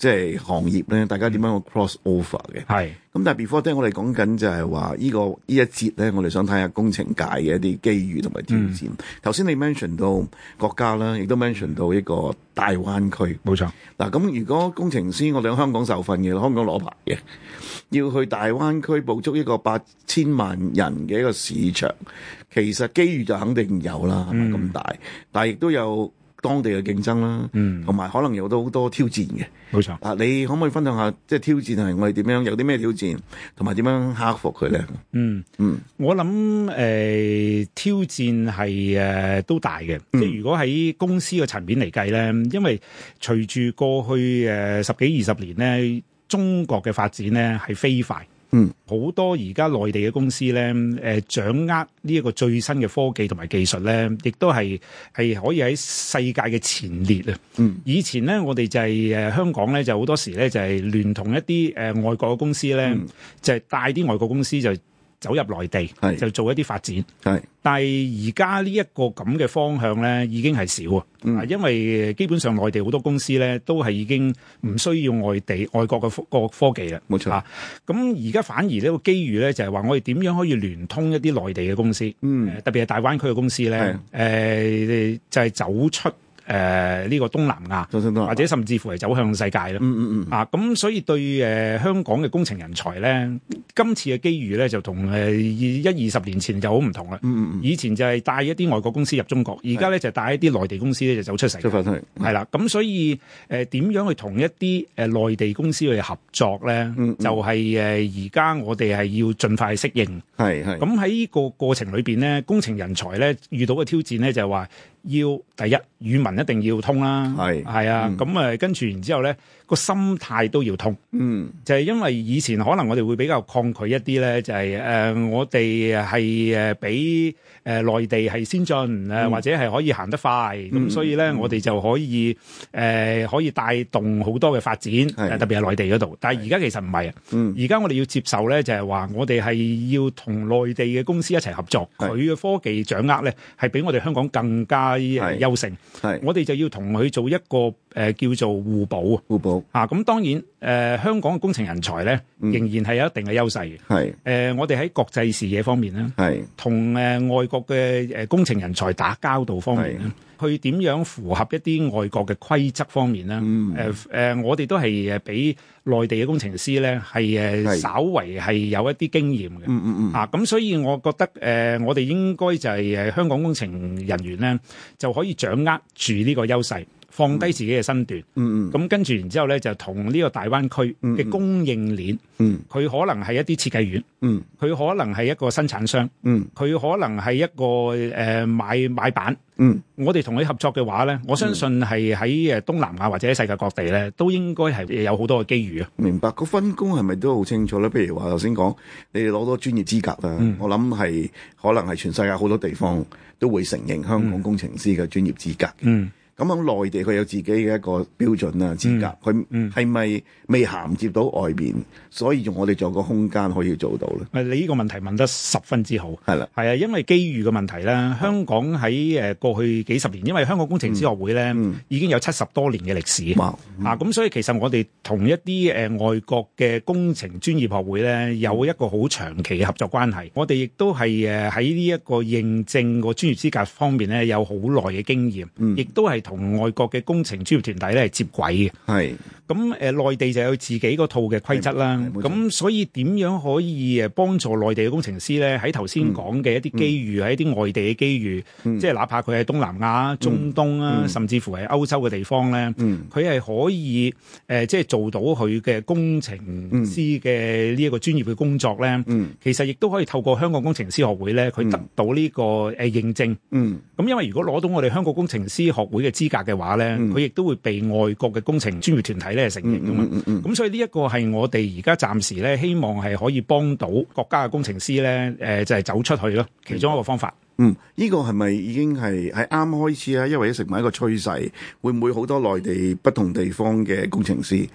Speaker 1: 即係行業咧，大家點樣去 cross over 嘅？
Speaker 3: 係。
Speaker 1: 咁但係 before that，我哋講緊就係話呢個呢一節咧，我哋想睇下工程界嘅一啲機遇同埋挑戰。頭、嗯、先你 mention 到國家啦，亦都 mention 到一個大灣區。冇錯。嗱，咁如果工程師我哋喺香港受訓嘅，香港攞牌嘅，要去大灣區捕捉一個八千萬人嘅一個市場，其實機遇就肯定有啦，係咪咁大？但係亦都有當地嘅競爭啦，嗯，同埋可能有到好多挑戰嘅，冇錯。啊，你可唔可以分享下，即係挑戰係我哋點樣，有啲咩挑戰，同埋點樣克服佢咧？嗯嗯，我諗誒、呃、挑戰係誒、呃、都大嘅，嗯、即係如果喺公司嘅層面嚟計咧，因為隨住過去誒、呃、十幾二十年咧，中國嘅發展咧係飛快。嗯，好多而家內地嘅公司咧，誒、呃、掌握呢一個最新嘅科技同埋技術咧，亦都係係可以喺世界嘅前列啊！嗯，以前咧，我哋就係、是、誒、呃、香港咧，就好多時咧就係、是、聯同一啲誒、呃、外國嘅公司咧，嗯、就係帶啲外國公司就走入內地，就做一啲發展。係，但係而家呢一個咁嘅方向咧，已經係少啊！嗯、因為基本上內地好多公司咧，都係已經唔需要外地外國嘅科個科技啦。冇錯。咁而家反而呢個機遇咧，就係話我哋點樣可以聯通一啲內地嘅公司，嗯、呃，特別係大灣區嘅公司咧，誒、呃，就係、是、走出。誒、呃、呢、這個東南亞，或者甚至乎係走向世界啦。嗯嗯嗯。啊，咁所以對誒、呃、香港嘅工程人才咧，今次嘅機遇咧就同誒一二十年前就好唔同啦。嗯嗯嗯。以前就係帶一啲外國公司入中國，而家咧就帶一啲內地公司咧就走出世界。出翻去。係啦，咁所以誒點、呃、樣去同一啲誒內地公司去合作咧？嗯嗯就係誒而家我哋係要盡快適應。係係。咁喺呢個過程裏邊咧，工程人才咧遇到嘅挑戰咧就係話。要第一語文一定要通啦，係係啊，咁誒、嗯、跟住然之後咧個心態都要通，嗯，就係、是、因為以前可能我哋會比較抗拒一啲咧，就係、是、誒、呃、我哋係誒比誒內地係先進誒，嗯、或者係可以行得快，咁、嗯、所以咧、嗯、我哋就可以誒、呃、可以帶動好多嘅發展，特別係內地嗰度。但係而家其實唔係啊，嗯，而家我哋要接受咧就係話我哋係要同內地嘅公司一齊合作，佢嘅科技掌握咧係比我哋香港更加優勝，係我哋就要同佢做一個誒、呃、叫做互補啊，互補啊，咁當然誒、呃、香港嘅工程人才咧、嗯、仍然係有一定嘅優勢嘅，係誒、呃、我哋喺國際視野方面咧，係同誒外國嘅誒工程人才打交道方面咧，去點樣符合一啲外國嘅規則方面咧，誒、嗯、誒、呃、我哋都係誒比內地嘅工程師咧係誒稍為係有一啲經驗嘅，嗯嗯嗯，啊咁所以我覺得誒、呃、我哋應該就係誒香港工程人員咧就可以掌握住呢個優勢，放低自己嘅身段，嗯嗯，咁跟住然之後咧就同呢個大灣區嘅供應鏈，嗯，佢可能係一啲設計院，嗯，佢可能係一個生產商，嗯，佢可能係一個誒、呃、買買板，嗯，我哋同佢合作嘅話咧，我相信係喺誒東南亞或者世界各地咧，都應該係有好多嘅機遇啊。明白，個分工係咪都好清楚咧？譬如話頭先講，你哋攞到專業資格啦，嗯、我諗係可能係全世界好多地方都會承認香港工程師嘅專業資格嘅。嗯。咁喺內地佢有自己嘅一個標準啊資格，佢係咪未銜接到外邊，所以用我哋做個空間可以做到咧？你呢個問題問得十分之好，係啦，係啊，因為機遇嘅問題咧，香港喺誒過去幾十年，因為香港工程師學會咧、嗯、已經有七十多年嘅歷史，嗯、啊，咁所以其實我哋同一啲誒外國嘅工程專業學會咧有一個好長期嘅合作關係，我哋亦都係誒喺呢一個認證個專業資格方面咧有好耐嘅經驗，亦、嗯、都係同外國嘅工程專業團體咧係接軌嘅，係咁誒內地就有自己嗰套嘅規則啦，咁所以點樣可以誒幫助內地嘅工程師咧喺頭先講嘅一啲機遇，喺、嗯、一啲外地嘅機遇，嗯、即係哪怕佢係東南亞、中東啊，嗯、甚至乎係歐洲嘅地方咧，佢係、嗯、可以誒、呃、即係做到佢嘅工程師嘅呢一個專業嘅工作咧，嗯、其實亦都可以透過香港工程師學會咧，佢得到呢個誒認證。咁、嗯、因為如果攞到我哋香港工程師學會嘅資格嘅話咧，佢亦都會被外國嘅工程專業團體咧承認噶嘛。咁、嗯嗯嗯、所以呢一個係我哋而家暫時咧希望係可以幫到國家嘅工程師咧，誒、呃、就係、是、走出去咯，其中一個方法。嗯，呢、這個係咪已經係係啱開始啊？因為成為一個趨勢，會唔會好多內地不同地方嘅工程師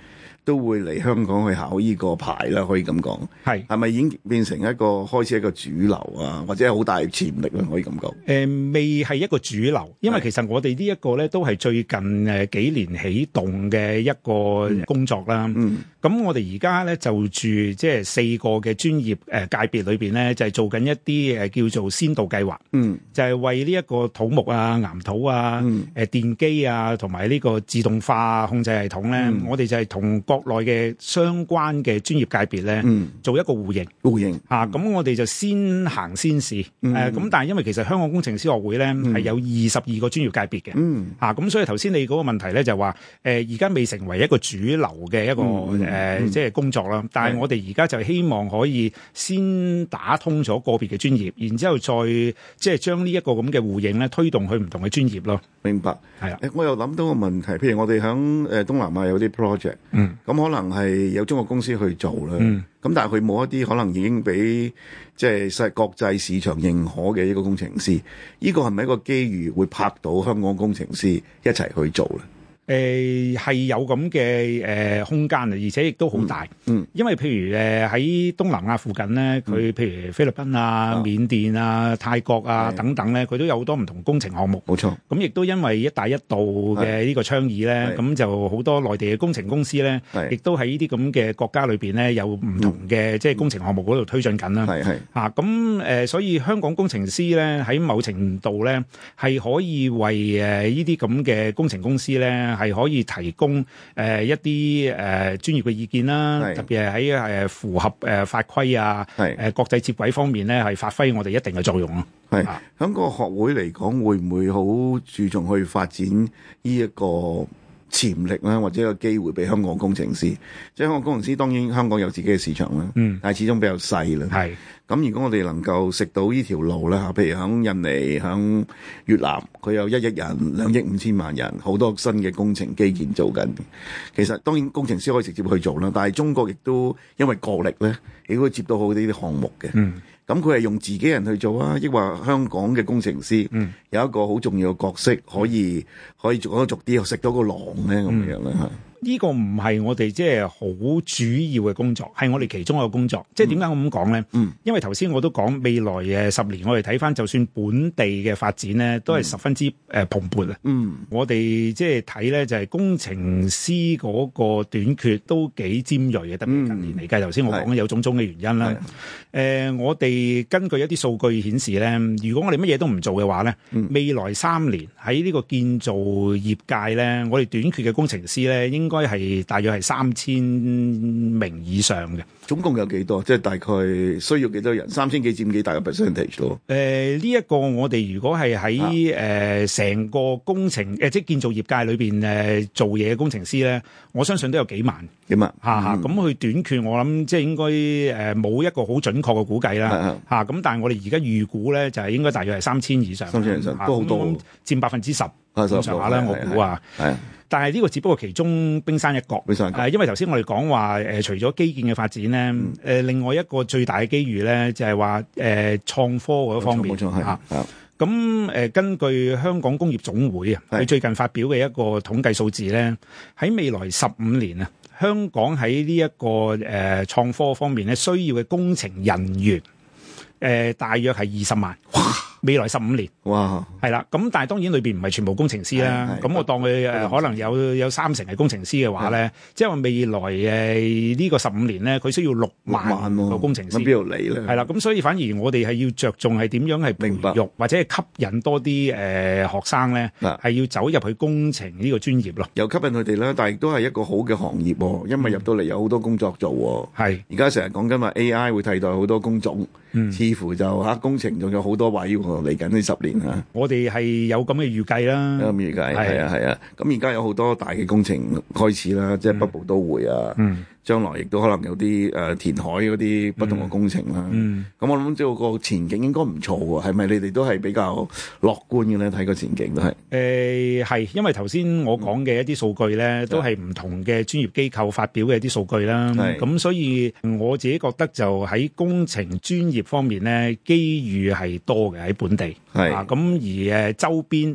Speaker 1: 都會嚟香港去考呢個牌啦，可以咁講。
Speaker 3: 係
Speaker 1: 係咪已經變成一個開始一個主流啊，或者係好大潛力咧？可以咁講。誒、
Speaker 3: 呃，未係一個主流，因為其實我哋呢一個咧都係最近誒幾年起動嘅一個工作啦。嗯。咁、嗯、我哋而家咧就住即係四個嘅專業誒界別裏邊咧，就係、是、做緊一啲誒叫做先導計劃。嗯。就係、是、為呢一個土木啊、岩土啊、誒、嗯、電機啊，同埋呢個自動化控制系統咧、嗯，我哋就係同國內嘅相關嘅專業界別咧、嗯，做一個互認。互認嚇，咁、啊、我哋就先行先試。誒、嗯，咁、呃、但係因為其實香港工程師學會咧係、嗯、有二十二個專業界別嘅。嗯。嚇、啊，咁所以頭先你嗰個問題咧就話誒，而家未成為一個主流嘅一個誒、嗯呃嗯，即係工作啦。但係我哋而家就希望可以先打通咗個別嘅專業，然之後再即係將呢一個咁嘅互認咧推動去唔同嘅專業咯。明白。係啊。我又諗到個問題，譬如我哋響誒東南亞有啲 project，嗯，咁可能係有中國公司去做啦，嗯，咁但係佢冇一啲可能已經俾即係世國際市場認可嘅一個工程師，呢個係咪一個機遇會拍到香港工程師一齊去做咧？誒、呃、係有咁嘅誒空間啊，而且亦都好大。嗯，因為譬如誒喺東南亞附近咧，佢、嗯、譬如菲律賓啊、哦、緬甸啊、泰國啊等等咧，佢都有好多唔同工程項目。冇錯。咁亦都因為一帶一路嘅呢個倡議咧，咁就好多內地嘅工程公司咧，亦都喺呢啲咁嘅國家裏邊咧，有唔同嘅、嗯、即係工程項目嗰度推進緊啦。係係。嚇咁誒，所以香港工程師咧喺某程度咧係可以為誒呢啲咁嘅工程公司咧。係可以提供誒、呃、一啲誒、呃、專業嘅意見啦，特別係喺誒符合誒、呃、法規啊，誒、呃、國際接軌方面咧，係發揮我哋一定嘅作用咯。係喺個學會嚟講，會唔會好注重去發展呢一個潛力咧，或者個機會俾香港工程師？即係香港工程師，當然香港有自己嘅市場啦，嗯，但係始終比較細啦。係。咁如果我哋能夠食到呢條路咧，譬如響印尼、響越南，佢有一億人、兩億五千萬人，好多新嘅工程基建做緊。其實當然工程師可以直接去做啦，但係中國亦都因為國力咧，亦都會接到好啲啲項目嘅。嗯，咁佢係用自己人去做啊，抑或香港嘅工程師有一個好重要嘅角色，可以可以逐一逐啲食到個狼咧咁樣咧嚇。呢、這個唔係我哋即係好主要嘅工作，係我哋其中一個工作。即係點解我咁講咧？嗯，因為頭先我都講未來誒十年，我哋睇翻就算本地嘅發展咧，都係十分之誒蓬勃啊。嗯，我哋即係睇咧就係工程師嗰個短缺都幾尖銳嘅，特別近年嚟計。頭先我講有種種嘅原因啦。誒、呃，我哋根據一啲數據顯示咧，如果我哋乜嘢都唔做嘅話咧、嗯，未來三年喺呢個建造業界咧，我哋短缺嘅工程師咧應應該係大約係三千名以上嘅，總共有幾多？即係大概需要幾多人？三千幾佔幾大個 percentage 咯？誒、呃，呢、這、一個我哋如果係喺誒成個工程誒、呃、即係建造業界裏邊誒、呃、做嘢嘅工程師咧，我相信都有幾萬。幾萬？吓吓，咁佢短缺，我諗即係應該誒冇一個好準確嘅估計啦。吓咁，但係我哋而家預估咧就係應該大約係三千以上。三千以上都好多，佔百分之十咁上下啦。我估啊，係。但係呢個只不過其中冰山一角，冰山一角、呃、因為頭先我哋講話誒，除咗基建嘅發展咧，誒、嗯呃，另外一個最大嘅機遇咧，就係話誒創科嗰方面嚇。咁誒、呃，根據香港工業總會啊，佢最近發表嘅一個統計數字咧，喺未來十五年啊，香港喺呢一個誒、呃、創科方面咧，需要嘅工程人員誒、呃，大約係二十萬。未來十五年，哇，係啦，咁但係當然裏邊唔係全部工程師啦，咁我當佢誒可能有有三成係工程師嘅話咧，即係話未來誒呢個十五年咧，佢需要六萬個工程師，咁邊度嚟咧？係啦，咁所以反而我哋係要着重係點樣係培育或者係吸引多啲誒、呃、學生咧，係要走入去工程呢個專業咯，又吸引佢哋啦，但係亦都係一個好嘅行業，因為入到嚟有好多工作做，係而家成日講緊話 A I 會替代好多工種，嗯、似乎就吓工程仲有好多位。嚟緊呢十年啊！我哋係有咁嘅預計啦，有咁預計係啊係啊！咁而家有好多大嘅工程開始啦，即係北部都會啊。嗯將來亦都可能有啲誒、呃、填海嗰啲不同嘅工程啦。咁、嗯嗯、我諗即係個前景應該唔錯喎。係咪你哋都係比較樂觀嘅咧？睇個前景都係誒係，因為頭先我講嘅一啲數據咧、嗯，都係唔同嘅專業機構發表嘅一啲數據啦。咁所以我自己覺得就喺工程專業方面咧，機遇係多嘅喺本地。係啊，咁而誒周邊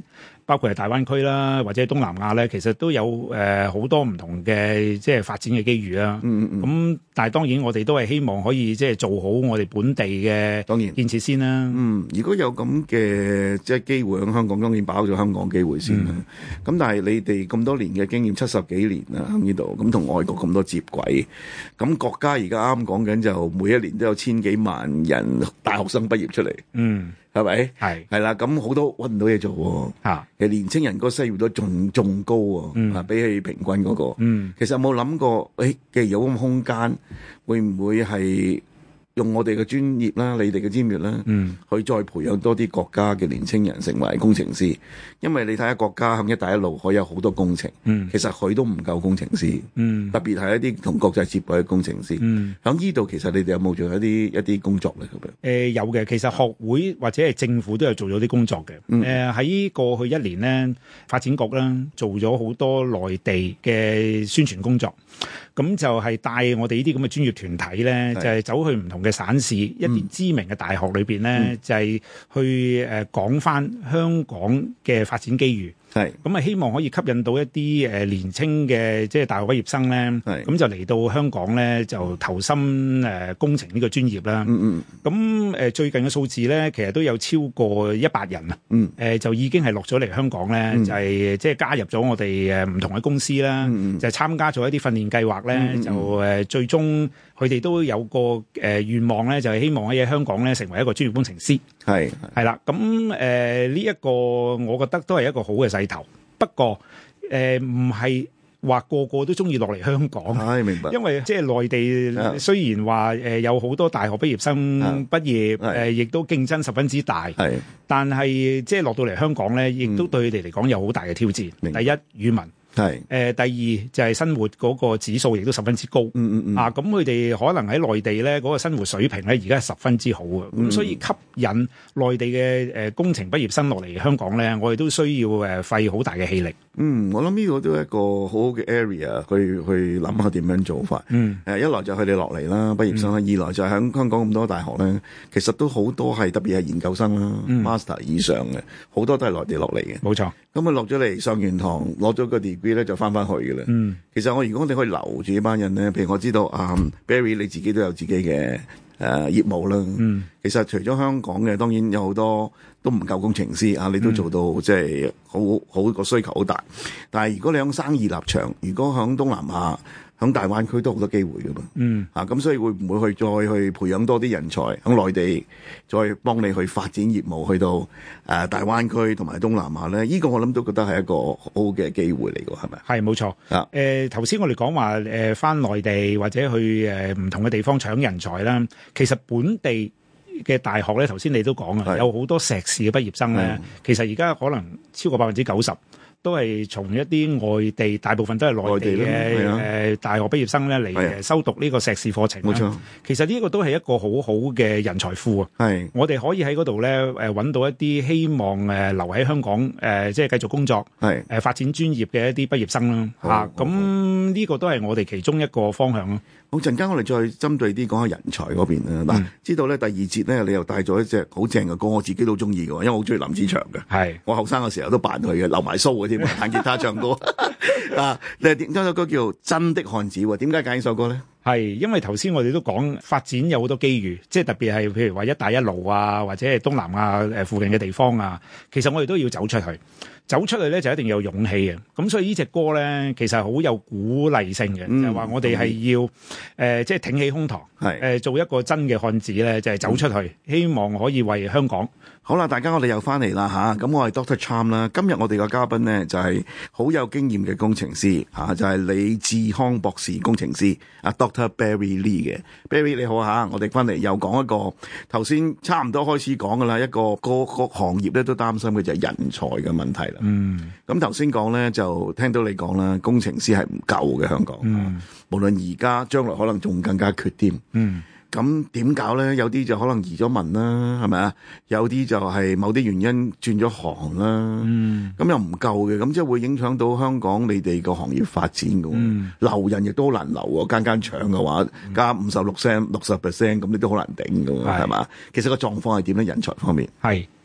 Speaker 3: 包括係大灣區啦，或者東南亞咧，其實都有誒好、呃、多唔同嘅即係發展嘅機遇啦。嗯嗯。咁但係當然我哋都係希望可以即係做好我哋本地嘅當然建設先啦。
Speaker 1: 嗯，如果有咁嘅即係機會喺香港，當然把握咗香港機會先啦。咁、嗯、但係你哋咁多年嘅經驗，七十幾年啦喺呢度，咁同外國咁多接軌，咁國家而家啱講緊就每一年都有千幾萬人大學生畢業出嚟。嗯。係咪？係係啦，咁好多搵唔到嘢做喎。嚇，其實年青人嗰個失業率仲仲高喎。嗯，啊，比起平均嗰個。嗯，其實有冇諗過？誒，既然有咁嘅空間，會唔會係用我哋嘅專業啦，你哋嘅專業啦，嗯，去再培養多啲國家嘅年青人成為工程師？因為你睇下國家向一帶一路可以有好多工程，嗯，其實佢都唔夠工程師，嗯，特別係一啲同國際接軌嘅工程師，嗯，喺呢度其實你哋有冇做一啲一啲工作咧？咁樣？
Speaker 3: 誒有嘅，其實學會或者係政府都有做咗啲工作嘅。誒喺、嗯、過去一年咧，發展局啦做咗好多內地嘅宣傳工作，咁就係帶我哋呢啲咁嘅專業團體咧，就係、是、走去唔同嘅省市、嗯、一啲知名嘅大學裏邊咧，嗯、就係去誒講翻香港嘅發展機遇。係咁啊！希望可以吸引到一啲誒年青嘅即係大學畢業生咧，咁就嚟到香港咧就投身誒工程呢個專業啦。嗯嗯。咁誒最近嘅數字咧，其實都有超過一百人啊。嗯。誒就已經係落咗嚟香港咧，嗯、就係即係加入咗我哋誒唔同嘅公司啦。嗯嗯。就係參加咗一啲訓練計劃咧，嗯嗯就誒最終佢哋都有個誒願望咧，就係希望可以喺香港咧成為一個專業工程師。係係啦。咁誒呢一個我覺得都係一個好嘅勢頭，不過誒唔係話個個都中意落嚟香港，係明白。因為即係內地雖然話誒有好多大學畢業生畢業，誒亦都競爭十分之大，係，但係即係落到嚟香港咧，亦都對佢哋嚟講有好大嘅挑戰。第一，語文。係，誒、呃、第二就係、是、生活嗰個指數亦都十分之高，嗯嗯嗯，啊咁佢哋可能喺內地咧嗰、那個生活水平咧而家係十分之好嘅，咁、嗯、所以吸引內地嘅誒、呃、工程畢業生落嚟香港咧，我哋都需要誒費好大嘅氣力。嗯，我諗呢個都係一個好好嘅 area 去去諗下點樣做法。嗯，誒一來就佢哋落嚟啦，畢業生啦；嗯、二來就係喺香港咁多大學咧，其實都好多係特別係研究生啦、嗯、，master 以上嘅，好多都係內地落嚟嘅。冇錯。咁啊落咗嚟上完堂，攞咗個 degree 咧就翻翻去嘅啦。嗯，其實我如果我哋可以留住呢班人咧，譬如我知道啊、um, Barry 你自己都有自己嘅誒、呃、業務啦。嗯，其實除咗香港嘅，當然有好多都唔夠工程師啊，你都做到、嗯、即係好好個需求好大。但係如果你響生意立場，如果響東南亞、響大灣區都好多機會噶嘛。嗯，啊咁所以會唔會去再去培養多啲人才響內地，再幫你去發展業務去到誒、呃、大灣區同埋東南亞咧？呢、這個我諗都覺得係一個好嘅機會嚟㗎，係咪？係冇錯。啊，誒頭先我哋講話誒返內地或者去誒唔、呃、同嘅地方搶人才啦，其實本地嘅大學咧，頭先你都講啊，有好多碩士嘅畢業生咧，其實而家可能超過百分之九十。都係從一啲外地，大部分都係內地嘅誒、呃、大學畢業生咧嚟修讀呢個碩士課程。冇錯，其實呢個都係一個好好嘅人才庫啊！係，我哋可以喺嗰度咧誒揾到一啲希望誒留喺香港誒、呃、即係繼續工作，係誒、呃、發展專業嘅一啲畢業生啦嚇。咁呢個都係我哋其中一個方向咯。好，陣間我哋再針對啲講下人才嗰邊啦。嗱、嗯，知道咧第二節咧，你又帶咗一隻好正嘅歌，我自己都中意嘅，因為我好中意林子祥嘅。係，我後生嘅時候都扮佢嘅，留埋鬚嘅添，彈吉他唱歌。啊，你係點？嗰首歌叫《真的漢子》喎，點解揀呢首歌咧？係，因為頭先我哋都講發展有好多機遇，即係特別係譬如話一帶一路啊，或者係東南亞誒附近嘅地方啊，其實我哋都要走出去。走出去咧就一定要有勇氣嘅，咁所以呢隻歌咧其實好有鼓勵性嘅，嗯、就係話我哋係要誒、呃、即係挺起胸膛，係誒、呃、做一個真嘅漢子咧，就係、是、走出去，嗯、希望可以為香港。好啦，大家我哋又翻嚟啦吓，咁我係 Doctor Cham 啦，今日我哋個嘉賓咧就係、是、好有經驗嘅工程師吓、啊，就係、是、李志康博士工程師啊 Doctor Barry Lee 嘅 Barry 你好吓，我哋翻嚟又講一個頭先差唔多開始講噶啦，一個個個行業咧都擔心嘅就係人才嘅問題啦。嗯，咁頭先講咧就聽到你講啦，工程師係唔夠嘅香港，嗯，無論而家將來可能仲更加缺添，嗯。咁點搞咧？有啲就可能移咗民啦，係咪啊？有啲就係某啲原因轉咗行啦。嗯，咁又唔夠嘅，咁即係會影響到香港你哋個行業發展嘅。嗯，留人亦都好難留喎，間間搶嘅話，加五十六 percent、六十 percent，咁你都好難頂嘅，係嘛？其實個狀況係點咧？人才方面係。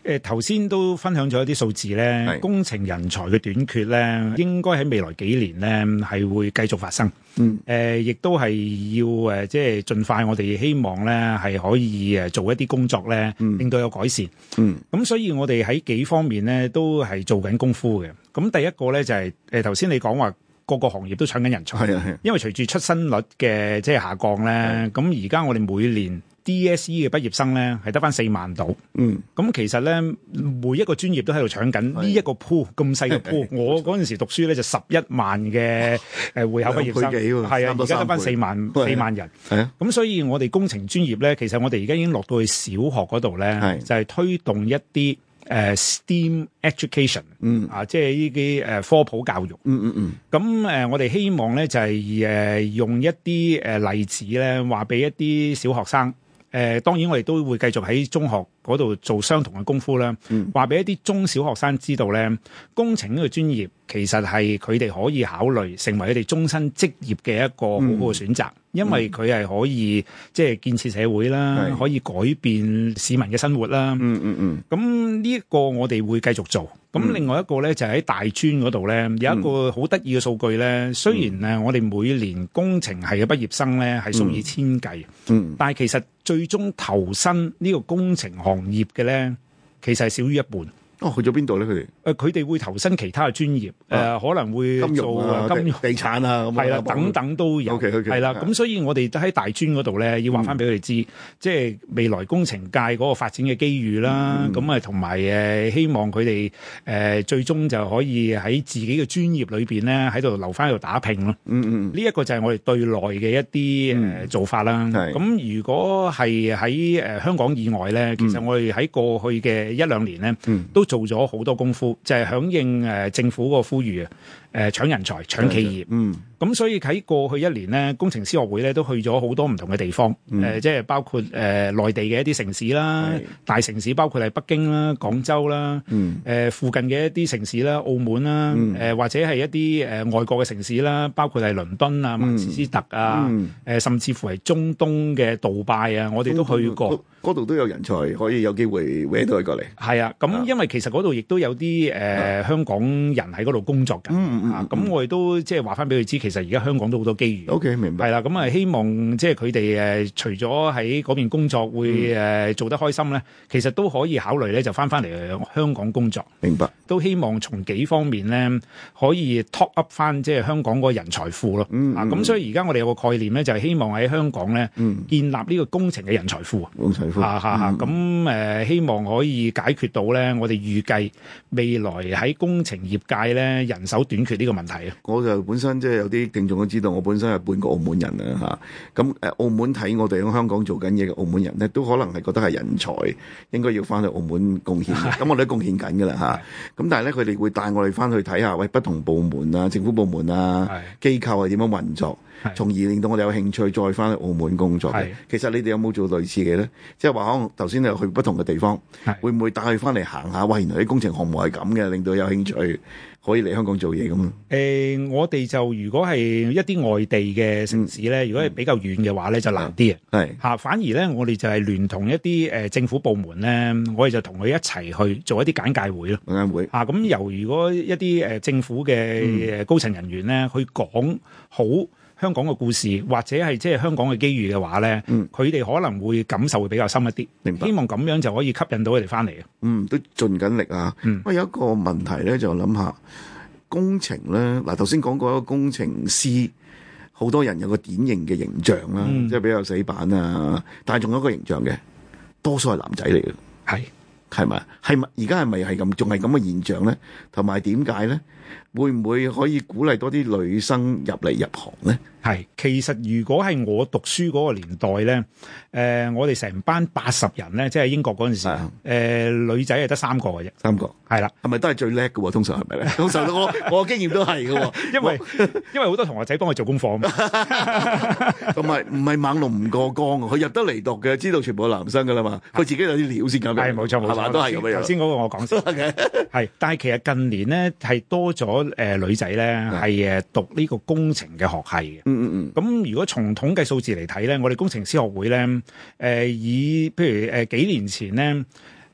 Speaker 3: 誒頭先都分享咗一啲數字咧，工程人才嘅短缺咧，應該喺未來幾年咧係會繼續發生。嗯，誒亦都係要誒，即係盡快，我哋希望咧係可以誒做一啲工作咧，令到有改善。嗯，咁所以我哋喺幾方面咧都係做緊功夫嘅。咁第一個咧就係誒頭先你講話各個行業都搶緊人才，係啊係，因為隨住出生率嘅即係下降咧，咁而家我哋每年 D S E 嘅畢業生咧係得翻四萬度，嗯，咁其實咧每一個專業都喺度搶緊呢一個 pool 咁細嘅 pool。我嗰陣時讀書咧就十一萬嘅誒會考畢業生，係啊，而家得翻四萬四萬人，係啊，咁所以我哋工程專業咧，其實我哋而家已經落到去小學嗰度咧，就係推動一啲誒 STEAM education，嗯啊，即係呢啲誒科普教育，嗯嗯嗯，咁誒我哋希望咧就係誒用一啲誒例子咧話俾一啲小學生。誒、呃、當然我哋都會繼續喺中學嗰度做相同嘅功夫啦，話俾、嗯、一啲中小學生知道咧，工程呢個專業其實係佢哋可以考慮成為佢哋終身職業嘅一個好好嘅選擇，嗯、因為佢係可以即係建設社會啦，嗯、可以改變市民嘅生活啦。嗯嗯嗯。咁呢一個我哋會繼續做。咁、嗯、另外一個咧就喺、是、大專嗰度咧有一個好得意嘅數據咧，雖然誒我哋每年工程系嘅畢業生咧係數以千計，嗯，但係其實最終投身呢個工程行業嘅咧，其實係少於一半。
Speaker 1: 哦，去咗邊度咧？佢哋
Speaker 3: 誒，佢哋會投身其他嘅專業，誒、啊呃，可能會做金融啊、金融
Speaker 1: 地產啊，
Speaker 3: 係啦，等等都有。
Speaker 1: OK OK，
Speaker 3: 係啦，咁所以我哋都喺大專嗰度咧，要話翻俾佢哋知，嗯、即係未來工程界嗰個發展嘅機遇啦。咁啊、嗯，同埋誒，希望佢哋誒最終就可以喺自己嘅專業裏邊咧，喺度留翻喺度打拼咯。嗯嗯，呢一個就係我哋對內嘅一啲誒、嗯呃、做法啦。係咁是，如果係喺誒香港以外咧，其實我哋喺過去嘅一兩年咧，嗯、都做咗好多功夫，就係、是、響應誒政府個呼籲啊！誒搶人才、搶企業，嗯，咁所以喺過去一年咧，工程師學會咧都去咗好多唔同嘅地方，誒、嗯呃，即係包括誒、呃、內地嘅一啲城市啦，是大城市包括係北京啦、廣州啦，嗯，誒、呃、附近嘅一啲城市啦、澳門啦，誒、嗯呃、或者係一啲誒、呃、外國嘅城市啦，包括係倫敦啊、曼徹斯特啊，誒、嗯呃、甚至乎係中東嘅杜拜啊，我哋都去過，
Speaker 1: 嗰度都有人才可以有機會搲到佢過嚟。
Speaker 3: 係啊，咁因為其實嗰度亦都有啲誒、呃、香港人喺嗰度工作緊。嗯嗯啊，咁、嗯、我哋都即係話翻俾佢知，其實而家香港都好多機遇。
Speaker 1: O、okay, K， 明白。
Speaker 3: 係啦，咁啊希望即係佢哋誒，除咗喺嗰邊工作會誒、嗯、做得開心咧，其實都可以考慮咧，就翻翻嚟香港工作。
Speaker 1: 明白。都
Speaker 3: 希望從幾方面咧，可以 top up 翻即係香港個人才庫咯。嗯，嗯啊，咁所以而家我哋有個概念咧，就係、是、希望喺香港咧，嗯、建立呢個工程嘅人才庫。
Speaker 1: 人才庫。
Speaker 3: 嚇嚇嚇！咁誒、呃，希望可以解決到咧，我哋預計未來喺工程業界咧人手短缺呢個問題。
Speaker 1: 我就本身即係有啲聽眾都知道，我本身係半個澳門人啊嚇。咁誒，澳門睇我哋喺香港做緊嘢嘅澳門人咧，都可能係覺得係人才，應該要翻去澳門貢獻。咁我哋都貢獻緊㗎啦嚇。咁但係咧，佢哋會帶我哋翻去睇下，喂，不同部門啊、政府部門啊、機構係點樣運作，從而令到我哋有興趣再翻去澳門工作嘅。其實你哋有冇做類似嘅咧？即係話可能頭先你去不同嘅地方，會唔會帶佢翻嚟行下？喂，原來啲工程項目係咁嘅，令到有興趣。可以嚟香港做嘢咁啊？
Speaker 3: 誒、呃，我哋就如果係一啲外地嘅城市咧，嗯、如果係比較遠嘅話咧，就難啲啊。係嚇，反而咧，我哋就係聯同一啲誒、呃、政府部門咧，我哋就同佢一齊去做一啲簡介會咯。簡介會嚇，咁、啊、由如果一啲誒政府嘅高層人員咧，嗯、去講好香港嘅故事，或者係即係香港嘅機遇嘅話咧，佢哋、嗯、可能會感受會比較深一啲。明白。希望咁樣就可以吸引到佢哋翻嚟啊。
Speaker 1: 嗯，都盡緊力啊。嗯。我有一個問題咧，就諗下工程咧。嗱，頭先講過一個工程師，好多人有個典型嘅形象啦，嗯、即係比較死板啊。但係仲有一個形象嘅，多數係男仔嚟嘅。係係咪？係咪？而家係咪係咁？仲係咁嘅現象咧？同埋點解咧？會唔會可以鼓勵多啲女生入嚟入行咧？
Speaker 3: 係，其實如果係我讀書嗰個年代咧，誒、呃，我哋成班八十人咧，即係英國嗰陣時，誒的、呃，女仔係得三個嘅啫，
Speaker 1: 三個，
Speaker 3: 係啦，
Speaker 1: 係咪都係最叻嘅？通常係咪咧？通常我我經驗都係嘅，
Speaker 3: 因為因為好多同學仔幫佢做功課啊嘛，
Speaker 1: 同埋唔係猛龍唔過江，佢入得嚟讀嘅，知道全部係男生噶啦嘛，佢自己有啲料先咁樣，
Speaker 3: 係冇錯冇錯，
Speaker 1: 都係咁樣。
Speaker 3: 頭先嗰個我講先，係，但係其實近年咧係多咗誒、呃、女仔咧係誒讀呢個工程嘅學系嘅。嗯嗯嗯，咁如果從統計數字嚟睇咧，我哋工程師學會咧，誒、呃、以譬如誒、呃、幾年前咧，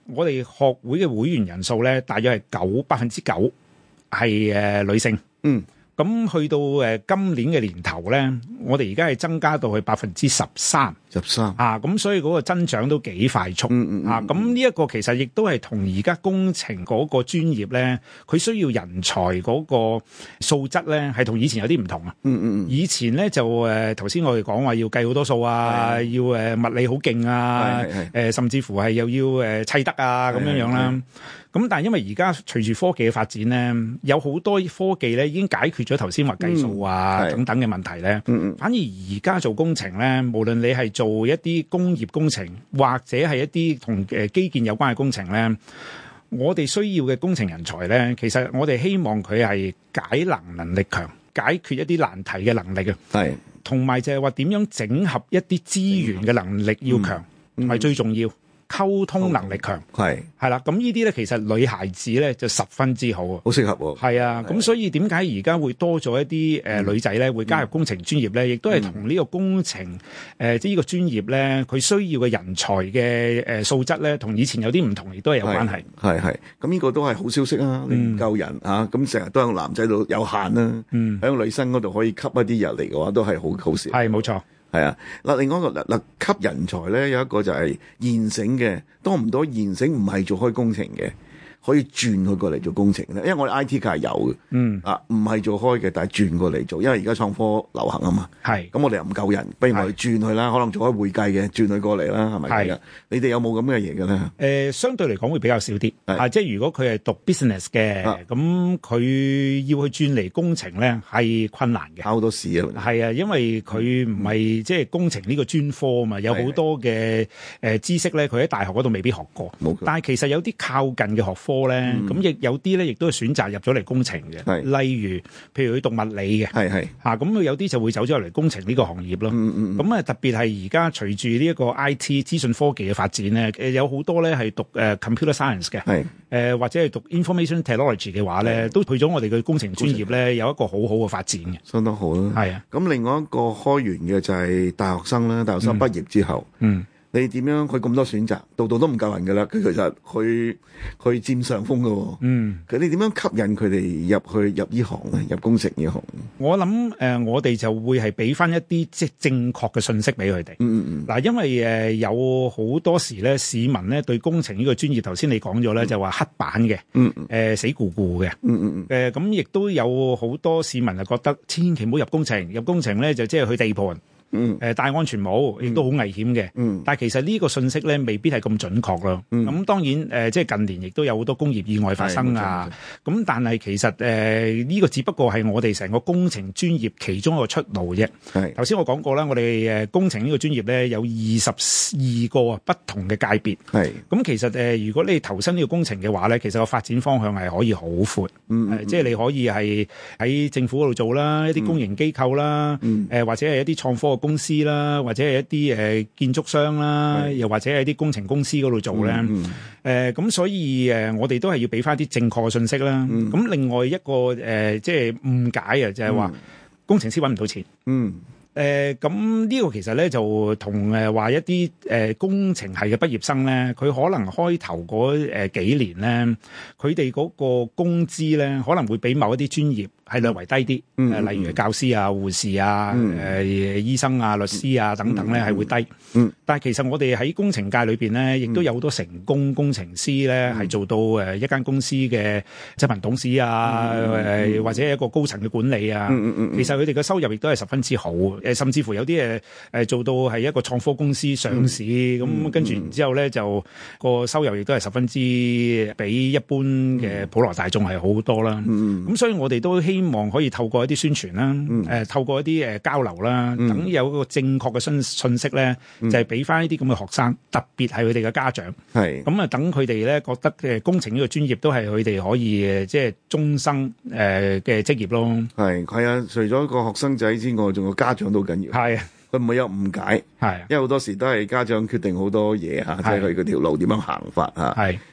Speaker 3: 我哋學會嘅會員人數咧，大約係九百分之九係誒女性。
Speaker 1: 嗯。
Speaker 3: 咁去到誒今年嘅年頭咧，我哋而家係增加到去百分之十三，
Speaker 1: 十三
Speaker 3: 啊，咁所以嗰個增長都幾快速，
Speaker 1: 嗯嗯嗯
Speaker 3: 啊，咁呢一個其實亦都係同而家工程嗰個專業咧，佢需要人才嗰個素質咧，係同以前有啲唔同啊。
Speaker 1: 嗯嗯嗯。
Speaker 3: 以前咧就誒頭先我哋講話要計好多數啊，要誒物理好勁啊，誒甚至乎係又要誒砌得啊咁樣樣啦。咁但係因為而家隨住科技嘅發展咧，有好多科技咧已經解決咗頭先話計數啊、嗯、等等嘅問題咧。嗯嗯。反而而家做工程咧，無論你係做一啲工業工程，或者係一啲同誒基建有關嘅工程咧，我哋需要嘅工程人才咧，其實我哋希望佢係解能能力強，解決一啲難題嘅能力啊。係。同埋就係話點樣整合一啲資源嘅能力要強，係、嗯嗯、最重要。溝通能力強，係係啦，咁呢啲咧其實女孩子咧就十分之好啊，好適合喎。係啊，咁所以點解而家會多咗一啲誒、呃嗯、女仔咧會加入工程專業咧，亦、嗯、都係同呢個工程誒即係呢個專業咧，佢需要嘅人才嘅誒素質咧，同以前有啲唔同，亦都係有關係。係係，咁呢個都係好消息啊！你唔夠人嚇，咁成日都喺男仔度有限啦，嗯，喺女生嗰度可以吸一啲入嚟嘅話，都係好好事。係冇錯。係啊，嗱，另外一個嗱嗱吸人才咧，有一個就係現成嘅，多唔多現成唔係做開工程嘅，可以轉佢過嚟做工程咧？因為我哋 I T 界係有嘅，嗯啊，唔係做開嘅，但係轉過嚟做，因為而家創科流行啊嘛，係，咁我哋又唔夠人，不如我哋轉佢啦，可能做開會計嘅，轉佢過嚟啦，係咪？係，你哋有冇咁嘅嘢嘅咧？誒、呃，相對嚟講會比較少啲，啊，即係如果佢係讀 business 嘅，咁、啊、佢要去轉嚟工程咧係困難嘅，考好多試啊，係啊，因為佢唔係即係工程呢個專科啊嘛，有好多嘅誒知識咧，佢喺大學嗰度未必學過，冇，但係其實有啲靠近嘅學科。咧咁亦有啲咧，亦都係選擇入咗嚟工程嘅。例如，譬如佢讀物理嘅，係係嚇咁佢有啲就會走咗入嚟工程呢個行業咯。嗯嗯。咁啊，特別係而家隨住呢一個 I T 資訊科技嘅發展咧，誒有好多咧係讀誒 computer science 嘅，係誒或者係讀 information technology 嘅話咧，都去咗我哋嘅工程專業咧，有一個好好嘅發展嘅。相當好啦。係啊。咁另外一個開源嘅就係大學生啦，大學生畢業之後，嗯。嗯你點樣？佢咁多選擇，度度都唔夠人㗎啦。佢其實佢佢佔上風㗎喎。嗯，佢你點樣吸引佢哋入去入呢行咧？入工程呢行？我諗誒、呃，我哋就會係俾翻一啲即係正確嘅信息俾佢哋。嗯嗯嗯。嗱，因為誒、呃、有好多時咧，市民咧對工程呢個專業，頭先你講咗咧，就話黑板嘅。嗯嗯。誒、呃、死咕咕嘅。嗯嗯嗯。誒咁亦都有好多市民係覺得，千祈唔好入工程，入工程咧就即係去地盤。嗯，誒戴安全帽亦都好危險嘅。嗯，但係其實呢個信息咧未必係咁準確咯。嗯，咁當然誒、呃，即係近年亦都有好多工業意外發生啊。咁但係其實誒呢、呃這個只不過係我哋成個工程專業其中一個出路啫。係頭先我講過啦，我哋誒工程呢個專業咧有二十二個啊不同嘅界別。係咁其實誒、呃，如果你投身呢個工程嘅話咧，其實個發展方向係可以好闊。嗯，嗯、呃，即係你可以係喺政府嗰度做啦，一啲公營機構啦，誒、嗯呃、或者係一啲創科公司啦，或者係一啲誒、呃、建築商啦，又或者係一啲工程公司嗰度做咧，誒、嗯、咁、呃、所以誒、呃、我哋都係要俾翻啲正確嘅信息啦。咁、嗯、另外一個誒、呃、即係誤解啊，就係、是、話工程師揾唔到錢。嗯。誒咁呢個其實咧就同誒話一啲誒、呃、工程系嘅畢業生咧，佢可能開頭嗰誒、呃、幾年咧，佢哋嗰個工資咧可能會比某一啲專業係略為低啲。誒、嗯呃、例如教師啊、護士啊、誒、嗯呃、醫生啊、律師啊等等咧係會低。嗯。但係其實我哋喺工程界裏邊咧，亦都有好多成功工程師咧，係、嗯、做到誒一間公司嘅執行董事啊，誒、嗯呃、或者一個高層嘅管理啊。嗯嗯嗯。其實佢哋嘅收入亦都係十分之好。誒甚至乎有啲誒誒做到係一個創科公司上市，咁、嗯、跟住然之後咧就個收入亦都係十分之比一般嘅普羅大眾係好多啦。咁、嗯、所以我哋都希望可以透過一啲宣傳啦，誒、嗯呃、透過一啲誒交流啦，等、嗯、有一個正確嘅信信息咧，就係俾翻呢啲咁嘅學生，特別係佢哋嘅家長。係咁啊，等佢哋咧覺得嘅工程呢個專業都係佢哋可以誒即係終生誒嘅職業咯。係係啊，除咗個學生仔之外，仲有家長都緊要。係啊，佢唔會有誤解。係，因為好多時都係家長決定好多嘢嚇，即係佢嗰條路點樣行法嚇。係，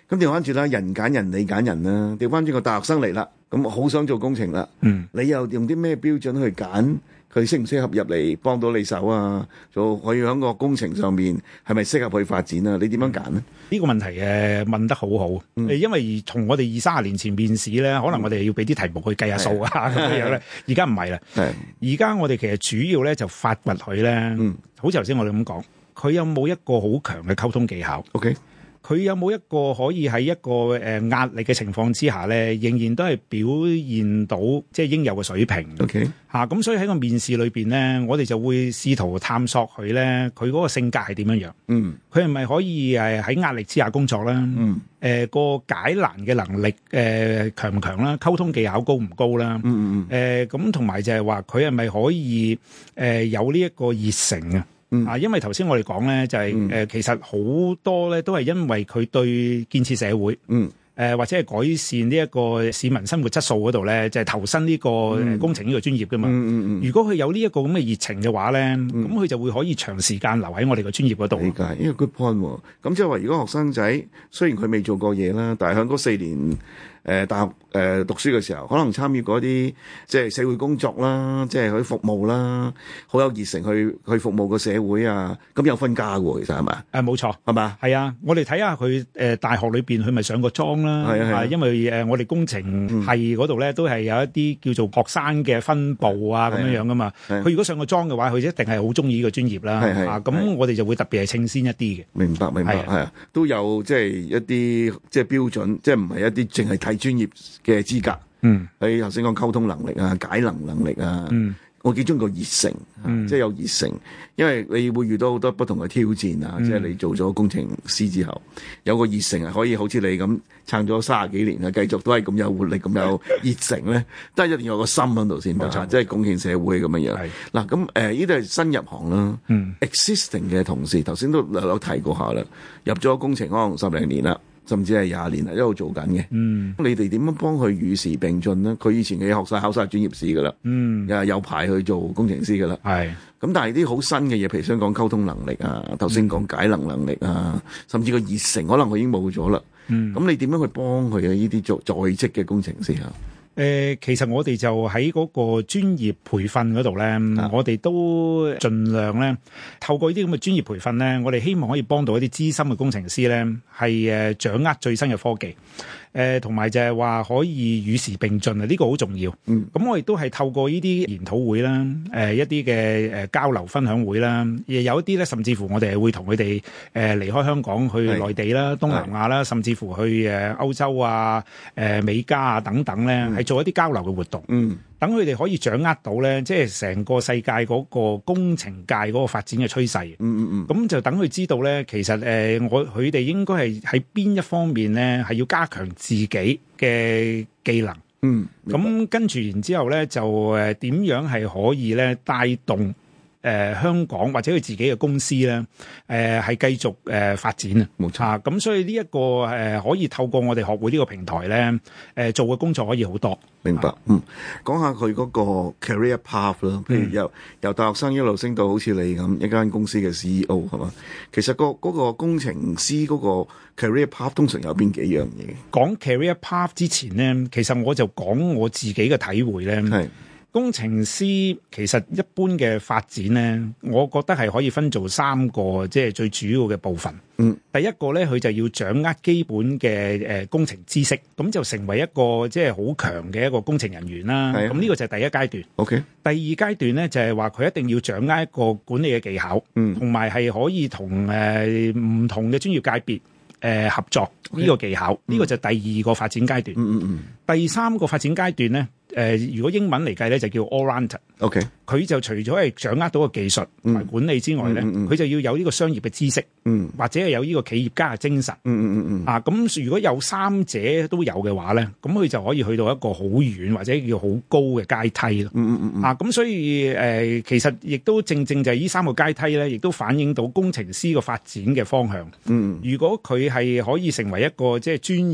Speaker 1: 咁調翻轉啦，人揀人，你揀人啦。調翻轉個大學生嚟啦，咁好想做工程啦。嗯，你又用啲咩標準去揀佢適唔適合入嚟幫到你手啊？就可以喺個工程上面係咪適合去發展啊？你點樣揀呢？
Speaker 3: 呢個問題誒問得好好，嗯、因為從我哋二三十年前面試咧，可能我哋要俾啲題目去計下數啊咁樣咧。而家唔係啦，而家我哋其實主要咧就發掘佢咧，嗯、好似頭先我哋咁講，佢有冇一個好強嘅溝通技巧 ？OK。佢有冇一個可以喺一個誒壓力嘅情況之下咧，仍然都係表現到即係應有嘅水平。OK，嚇咁、啊、所以喺個面試裏邊咧，我哋就會試圖探索佢咧，佢嗰個性格係點樣樣。嗯，佢係咪可以誒喺壓力之下工作啦？嗯，誒個、呃、解難嘅能力誒強唔強啦？溝通技巧高唔高啦？嗯嗯嗯。誒咁同埋就係話佢係咪可以誒、呃、有呢一個熱誠啊？嗯、啊，因為頭先我哋講咧，就係、是、誒、嗯呃，其實好多咧都係因為佢對建設社會，嗯，誒、呃、或者係改善呢一個市民生活質素嗰度咧，就係、是、投身呢個工程呢個專業噶嘛。嗯嗯嗯。如果佢有呢一個咁嘅熱情嘅話咧，咁佢、嗯、就會可以長時間留喺我哋個專業嗰度。理解，因為 good point 喎。咁即係話，如果學生仔雖然佢未做過嘢啦，但係喺嗰四年。誒、呃、大學誒、呃、讀書嘅時候，可能參與嗰啲即係社會工作啦，即係去服務啦，好有熱誠去去服務個社會啊！咁有分家嘅喎，其實係咪？誒冇錯，係嘛？係啊！我哋睇下佢誒大學裏邊，佢咪上過莊啦？係啊係啊，因為誒、呃、我哋工程系嗰度咧，都係有一啲叫做學生嘅分部啊咁樣樣噶嘛。佢如果上過莊嘅話，佢一定係好中意呢個專業啦。係係啊，咁我哋就會特別係稱先一啲嘅。明白明白，係啊，都有即係一啲即係標準，即係唔係一啲淨係睇專業嘅資格，嗯，你頭先講溝通能力啊、解能能力啊，嗯，我幾中意個熱誠，嗯，即係有熱誠，因為你會遇到好多不同嘅挑戰啊，嗯、即係你做咗工程師之後，有個熱誠啊，可以好似你咁撐咗三十幾年啊，繼續都係咁有活力、咁有熱誠咧，都係一定要有個心喺度先得，即係貢獻社會咁樣樣。嗱咁誒，呢啲係新入行啦，嗯 ，existing 嘅同事，頭先都略略提過下啦，入咗工程可能十零年啦。甚至係廿年啦，一路做緊嘅。嗯，你哋點樣幫佢與時並進咧？佢以前嘅學晒考晒專業試噶啦，嗯，又有排去做工程師噶啦。係是，咁但係啲好新嘅嘢，譬如想講溝通能力啊，頭先講解能能力啊，甚至個熱誠，可能佢已經冇咗啦。嗯，咁你點樣去幫佢啊？呢啲做在職嘅工程師啊？誒、呃，其實我哋就喺嗰個專業培訓嗰度咧，啊、我哋都盡量咧透過呢啲咁嘅專業培訓咧，我哋希望可以幫到一啲資深嘅工程師咧，係誒掌握最新嘅科技。誒同埋就係話可以與時並進啊！呢、這個好重要。嗯，咁我亦都係透過呢啲研討會啦，誒、呃、一啲嘅誒交流分享會啦，亦有一啲咧，甚至乎我哋係會同佢哋誒離開香港去內地啦、是東南亞啦，是甚至乎去誒歐洲啊、誒、呃、美加啊等等咧，係、嗯、做一啲交流嘅活動。嗯。等佢哋可以掌握到咧，即係成個世界嗰個工程界嗰個發展嘅趨勢。嗯嗯嗯。咁就等佢知道咧，其實誒、呃，我佢哋應該係喺邊一方面咧，係要加強自己嘅技能。嗯。咁跟住然之後咧，就誒點樣係可以咧帶動誒、呃、香港或者佢自己嘅公司咧，誒係繼續誒、呃、發展啊。冇錯。咁所以呢、這、一個誒、呃、可以透過我哋學會呢個平台咧，誒、呃、做嘅工作可以好多。明白，嗯，講下佢嗰個 career path 啦，譬如由、嗯、由大學生一路升到好似你咁一間公司嘅 C E O 係嘛？其實、嗰個嗰、嗰個工程師嗰個 career path 通常有邊幾樣嘢？講 career path 之前咧，其實我就講我自己嘅體會咧。係。工程師其實一般嘅發展咧，我覺得係可以分做三個即係最主要嘅部分。嗯，第一個咧，佢就要掌握基本嘅誒、呃、工程知識，咁就成為一個即係好強嘅一個工程人員啦。咁呢、啊、個就係第一階段。OK。第二階段咧就係話佢一定要掌握一個管理嘅技巧，嗯，同埋係可以同誒唔同嘅專業界別誒、呃、合作呢 Okay. 個技巧。呢、嗯、個就係第二個發展階段。嗯嗯嗯。第三個發展階段咧。誒、呃，如果英文嚟計咧，就叫 all-rounder。OK，佢就除咗係掌握到個技術同埋管理之外咧，佢、嗯嗯嗯、就要有呢個商業嘅知識，嗯、或者係有呢個企業家嘅精神。嗯嗯嗯嗯。啊，咁如果有三者都有嘅話咧，咁佢就可以去到一個好遠或者叫好高嘅階梯咯。嗯嗯嗯。啊，咁所以誒、呃，其實亦都正正就係呢三個階梯咧，亦都反映到工程師個發展嘅方向。嗯。如果佢係可以成為一個即係專業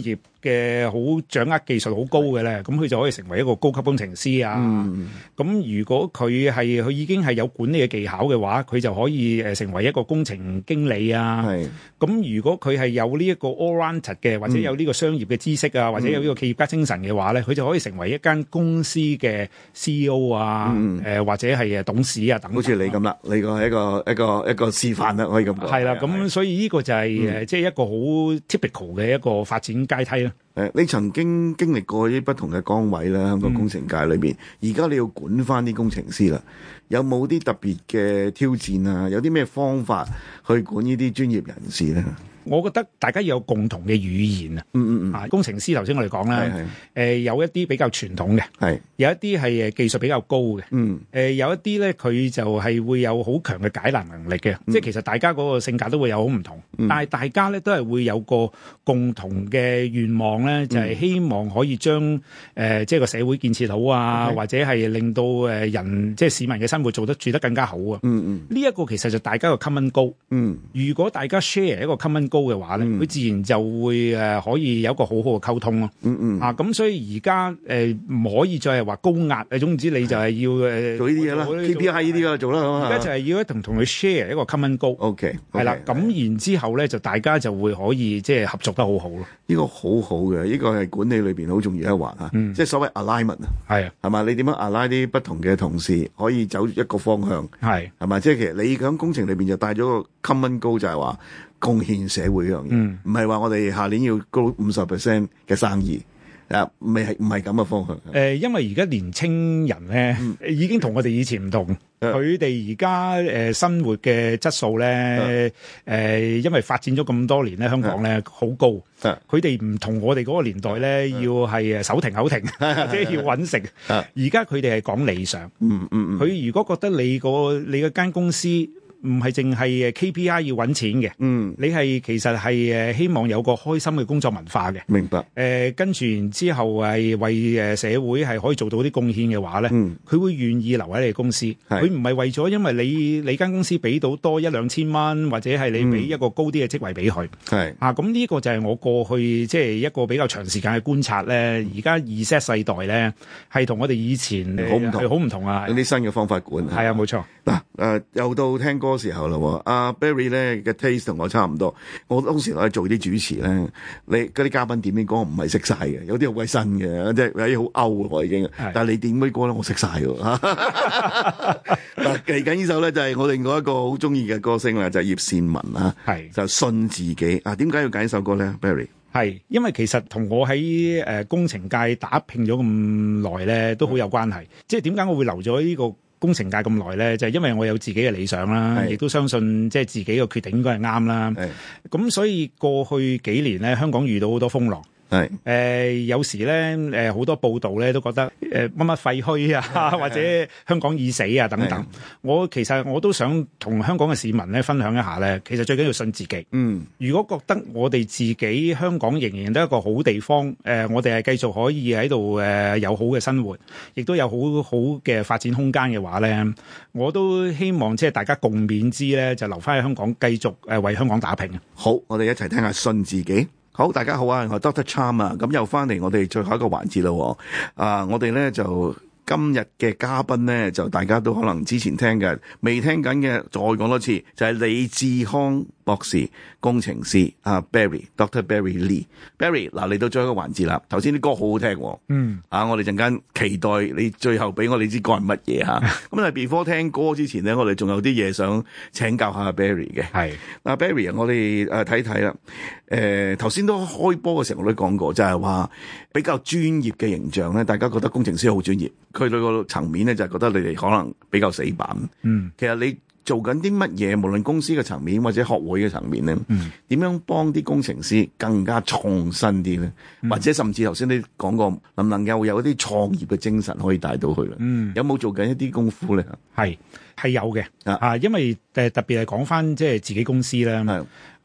Speaker 3: 嘅好掌握技術好高嘅咧，咁佢就可以成為一個高級工程師啊。咁、嗯、如果佢係佢已經係有管理嘅技巧嘅話，佢就可以誒成為一個工程經理啊。咁如果佢係有呢一個 all-rounded 嘅，或者有呢個商業嘅知識啊、嗯，或者有呢個企業家精神嘅話咧，佢就可以成為一間公司嘅 C E O 啊，誒、嗯呃、或者係誒董事啊等等。好似你咁啦，你個係一個一個一個示範啦，可以咁講。係啦，咁所以呢個就係誒即係一個好 typical 嘅一個發展階梯啦。
Speaker 1: 誒，你曾經經歷過啲不同嘅崗位啦，香港工程界裏邊，而、嗯、家你要管翻啲工程師啦，有冇啲特別嘅挑戰啊？有啲咩方法去管呢啲專業人士咧？
Speaker 3: 我覺得大家要有共同嘅語言啊！嗯嗯嗯，啊，工程師頭先我哋講啦，誒、呃、有一啲比較傳統嘅，係有一啲係誒技術比較高嘅，嗯，誒、呃、有一啲咧佢就係會有好強嘅解難能力嘅、嗯，即係其實大家嗰個性格都會有好唔同，嗯、但係大家咧都係會有個共同嘅願望咧，就係、是、希望可以將誒、呃、即係個社會建設好啊，嗯、或者係令到誒人即係市民嘅生活做得住得更加好啊！嗯嗯，呢、這、一個其實就大家個 common goal。嗯，如果大家 share 一個 common goal 高嘅話咧，佢、嗯、自然就會誒可以有一個好好嘅溝通咯。嗯嗯。啊，咁所以而家誒唔可以再係話高壓，誒總之你就係要誒
Speaker 1: 做呢啲嘢啦 ，K P I 呢啲啦，做啦。
Speaker 3: 而家就係要一同同佢 share 一個 common goal。O K。係啦，咁然之後咧就大家就會可以即係合作得好好咯。呢個好好嘅，呢個係管理裏邊好重要一環啊。嗯。即係所謂 alignment 啊。係啊。係嘛？你點樣 align 啲不同嘅同事可以走一個方向？係。係嘛？即係其實你喺工程裏邊就帶咗個 common goal，就係話貢獻社會呢樣嘢，唔係話我哋下年要高五十 percent 嘅生意，啊，未係唔係咁嘅方向。誒、呃，因為而家年青人咧、嗯、已經同我哋以前唔同，佢哋而家誒生活嘅質素咧，誒、呃，因為發展咗咁多年咧，香港咧好高，佢哋唔同我哋嗰個年代咧，要係誒手停口停，或者要搵食。而家佢哋係講理想，嗯嗯，佢如果覺得你個你嗰間公司唔係淨係誒 K P I 要揾錢嘅，嗯，你係其實係誒希望有個開心嘅工作文化嘅，明白？誒、呃，跟住然之後係為誒社會係可以做到啲貢獻嘅話咧，嗯，佢會願意留喺你公司，佢唔係為咗因為你你間公司俾到多一兩千蚊，或者係你俾一個高啲嘅職位俾佢，係、嗯、啊，咁呢個就係我過去即係一個比較長時間嘅觀察咧。而家 Z 世代咧係同我哋以前好唔同，好唔同啊！有啲新嘅方法管，係啊，冇錯。嗱，誒又到聽歌時候啦，阿 Barry 咧嘅 taste 同我差唔多。我當時我做啲主持咧，你嗰啲嘉賓點啲歌唔係識晒嘅，有啲好鬼新嘅，即係有啲好 out 喎已經。但係你點啲歌咧，我識晒喎。嗱，嚟緊呢首咧就係我另外一個好中意嘅歌星啦，就係、是、葉倩文啦。係就信自己啊！點解要揀呢首歌咧 ，Barry？係因為其實同我喺誒工程界打拼咗咁耐咧，都好有關係。即係點解我會留咗呢個工程界咁耐咧？就係、是、因為我有自己嘅理想啦，亦都相信即係自己嘅決定應該係啱啦。咁所以過去幾年咧，香港遇到好多風浪。係誒、呃，有時咧誒，好、呃、多報道咧都覺得誒乜乜廢墟啊，或者香港已死啊等等。我其實我都想同香港嘅市民咧分享一下咧，其實最緊要信自己。嗯，如果覺得我哋自己香港仍然都係一個好地方，誒、呃，我哋係繼續可以喺度誒有好嘅生活，亦都有好好嘅發展空間嘅話咧，我都希望即係大家共勉之咧，就留翻喺香港繼續誒為香港打拼。好，我哋一齊聽下信自己。好，大家好啊，我係 Doctor Cham 啊，咁又翻嚟我哋最後一個環節咯。啊，我哋咧就今日嘅嘉賓咧，就大家都可能之前聽嘅，未聽緊嘅，再講多次，就係、是、李志康博士工程師啊 Barry，Doctor Barry Lee，Barry 嗱嚟到最後一個環節啦。頭先啲歌好好聽，嗯，啊，我哋陣間期待你最後俾我哋知歌係乜嘢吓。咁啊 before 聽歌之前咧，我哋仲有啲嘢想請教下 Barry 嘅。係，嗱 Barry 啊，我哋誒睇睇啦。誒頭先都開波嘅時候我都講過，就係、是、話比較專業嘅形象咧，大家覺得工程師好專業，佢對個層面咧就係覺得你哋可能比較死板。嗯，其實你做緊啲乜嘢？無論公司嘅層面或者學會嘅層面咧，嗯，點樣幫啲工程師更加創新啲咧、嗯？或者甚至頭先你講過，能唔能夠有一啲創業嘅精神可以帶到去咧？嗯，有冇做緊一啲功夫咧？係係有嘅啊，因為誒特別係講翻即係自己公司啦。係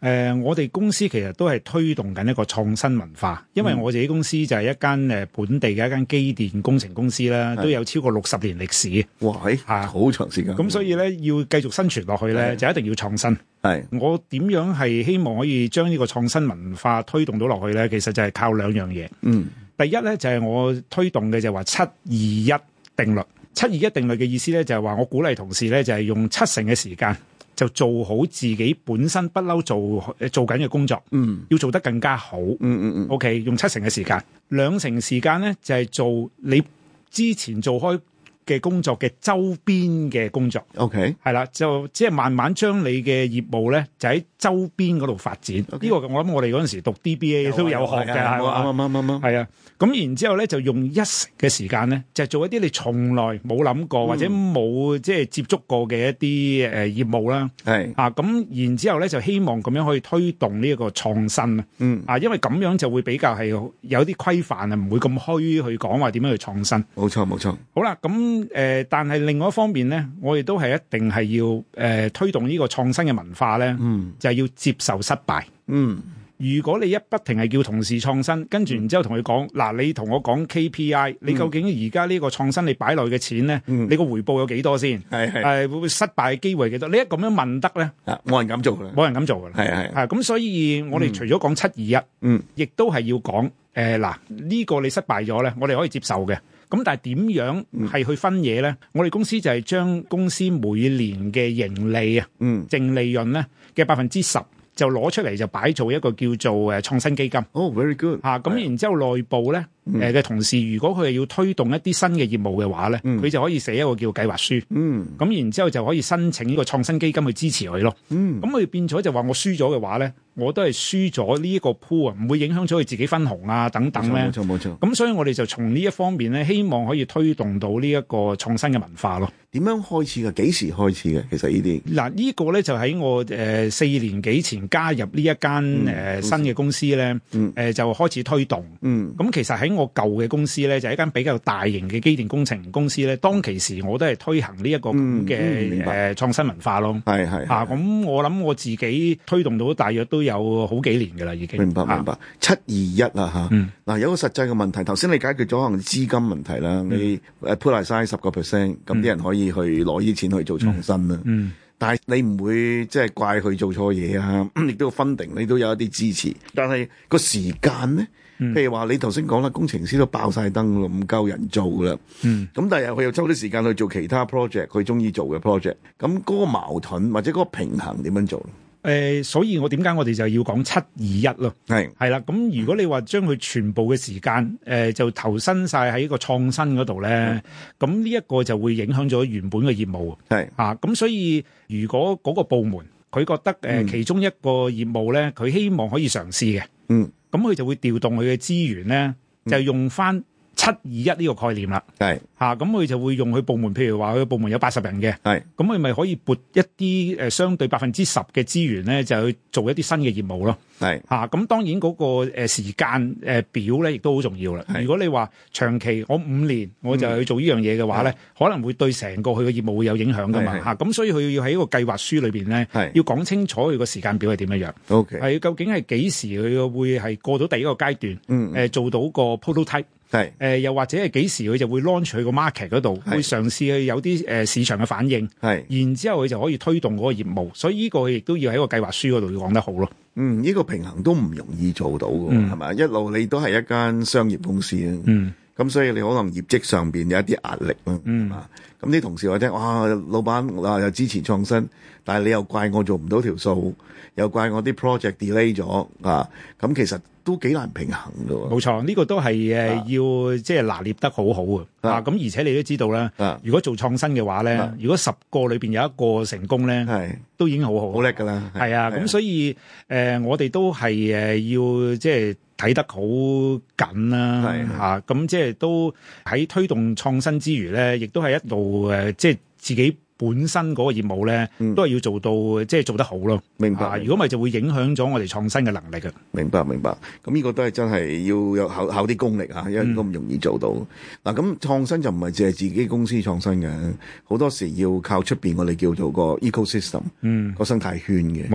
Speaker 3: 呃，我哋公司其實都係推動緊一個創新文化，因為我自己公司就係一間誒本地嘅一間機電工程公司啦，都有超過六十年歷史。
Speaker 1: 哇，係好長時間。咁
Speaker 3: 所以咧，要繼續生存落去咧，就一定要創新。係我點樣係希望可以將呢個創新文化推動到落去咧？其實就係靠兩樣嘢。嗯，第一咧就係我推動嘅就係話七二一定律。七二一定律嘅意思咧就係話我鼓勵同事咧就係用七成嘅時間就做好自己本身不嬲做做緊嘅工作。嗯，要做得更加好。嗯嗯嗯。OK， 用七成嘅時間，兩成時間咧就係做你之前做開嘅工作嘅周邊嘅工作 ，OK， 係啦，就即係慢慢將你嘅業務咧，就喺周邊嗰度發展。呢、okay. 個我諗我哋嗰陣時讀 D B A 都有學嘅，係嘛？啱啱啱啱，係啊。咁然之後咧，就用一成嘅時間咧，就係做一啲你從來冇諗過、嗯、或者冇即係接觸過嘅一啲誒業務啦。係啊，咁然之後咧，就希望咁樣可以推動呢一個創新啊。嗯啊，因為咁樣就會比較係有啲規範啊，唔會咁虛去講話點樣去創新。冇錯冇錯。好啦，咁。誒、呃，但係另外一方面咧，我哋都係一定係要誒、呃、推動呢個創新嘅文化咧，嗯，就係、是、要接受失敗，嗯。如果你一不停係叫同事創新，跟住然之後同佢講，嗱、嗯，你同我講 K P I，、嗯、你究竟而家呢個創新你擺落去嘅錢咧、嗯，你個回報有幾多先？係係，誒會唔會失敗嘅機會幾多？你一咁樣問得咧，冇人敢做㗎，冇人敢做㗎啦。係係，係咁，所以我哋除咗講七二一，嗯，亦都係要講誒嗱呢個你失敗咗咧，我哋可以接受嘅。咁但係點樣係去分嘢咧、嗯？我哋公司就係將公司每年嘅盈利啊，嗯，淨利潤咧嘅百分之十就攞出嚟就擺做一個叫做誒創新基金。哦、oh，very good。嚇，咁然之後內部咧誒嘅同事，如果佢係要推動一啲新嘅業務嘅話咧，佢、嗯、就可以寫一個叫計劃書。嗯。咁然之後就可以申請呢個創新基金去支持佢咯。嗯。咁佢變咗就話我輸咗嘅話咧，我都係輸咗呢一個 pool 啊，唔會影響咗佢自己分紅啊等等咧。冇錯冇錯。咁所以我哋就從呢一方面咧，希望可以推動到呢一個創新嘅文化咯。點樣開始嘅？幾時開始嘅？其實呢啲嗱呢個咧就喺我誒、呃、四年幾前加入呢一間誒、呃、新嘅公司咧，誒、嗯呃、就開始推動。嗯。咁其實喺我舊嘅公司咧，就係、一間比較大型嘅機電工程公司咧，當其時我都係推行呢一個咁嘅誒創新文化咯。係係嚇，咁我諗我自己推動到大約都有好幾年㗎啦，已經。明白明白。七二一啊嚇。嗯。嗱有個實際嘅問題，頭先你解決咗可能資金問題啦、嗯，你誒 put aside 十個 percent， 咁啲人可以去攞啲錢去做創新啦。嗯。嗯但係你唔會即係怪佢做錯嘢啊，亦都 funding，你都有一啲支持。但係個時間咧，譬如話你頭先講啦，工程師都爆晒燈咯，唔夠人做啦。嗯。咁但係佢又抽啲時間去做其他 project，佢中意做嘅 project。咁嗰個矛盾或者嗰個平衡點樣做？誒、呃，所以我點解我哋就要講七二一咯？係係啦，咁如果你話將佢全部嘅時間誒、呃、就投身晒喺個創新嗰度咧，咁呢一個就會影響咗原本嘅業務。係啊，咁所以如果嗰個部門佢覺得誒、呃嗯、其中一個業務咧，佢希望可以嘗試嘅，嗯，咁佢就會調動佢嘅資源咧，就用翻七二一呢個概念啦，係嚇，咁佢就會用佢部門，譬如話佢部門有八十人嘅，係，咁佢咪可以撥一啲誒相對百分之十嘅資源咧，就去做一啲新嘅業務咯，係嚇，咁當然嗰個誒時間誒表咧，亦都好重要啦。如果你話長期我五年我就去做呢樣嘢嘅話咧，可能會對成個佢嘅業務會有影響噶嘛嚇，咁所以佢要喺一個計劃書裏邊咧，要講清楚佢個時間表係點樣樣，OK，係究竟係幾時佢會係過到第一個階段，嗯，誒做到個 prototype。係誒、呃，又或者係幾時佢就會 launch 佢個 market 嗰度，會嘗試去有啲誒、呃、市場嘅反應，係，然之後佢就可以推動嗰個業務，所以呢個亦都要喺個計劃書嗰度要講得好咯。嗯，呢、這個平衡都唔容易做到嘅，係、嗯、咪？一路你都係一間商業公司啊，嗯，咁所以你可能業績上邊有一啲壓力咯，嗯，咁啲同事話聽，哇，老闆啊又支持創新，但係你又怪我做唔到條數，又怪我啲 project delay 咗啊，咁其實都幾難平衡㗎喎。冇錯，呢、這個都係誒、啊、要即係拿捏得好好啊。啊，咁而且你都知道啦、啊，如果做創新嘅話咧、啊，如果十個裏邊有一個成功咧，係都已經好好，好叻㗎啦。係啊，咁所以誒、呃、我哋都係誒要即係睇得好緊啦，嚇咁即係都喺推動創新之餘咧，亦都係一路誒即係自己本身嗰個業務咧、嗯，都係要做到即係做得好咯。明白。如果咪就會影響咗我哋創新嘅能力嘅。明白明白。咁呢個都係真係要有考考啲功力啊，因為都唔容易做到。嗱、嗯，咁創新就唔係淨係自己公司創新嘅，好多時要靠出邊我哋叫做個 ecosystem，嗯，個生態圈嘅。冇錯。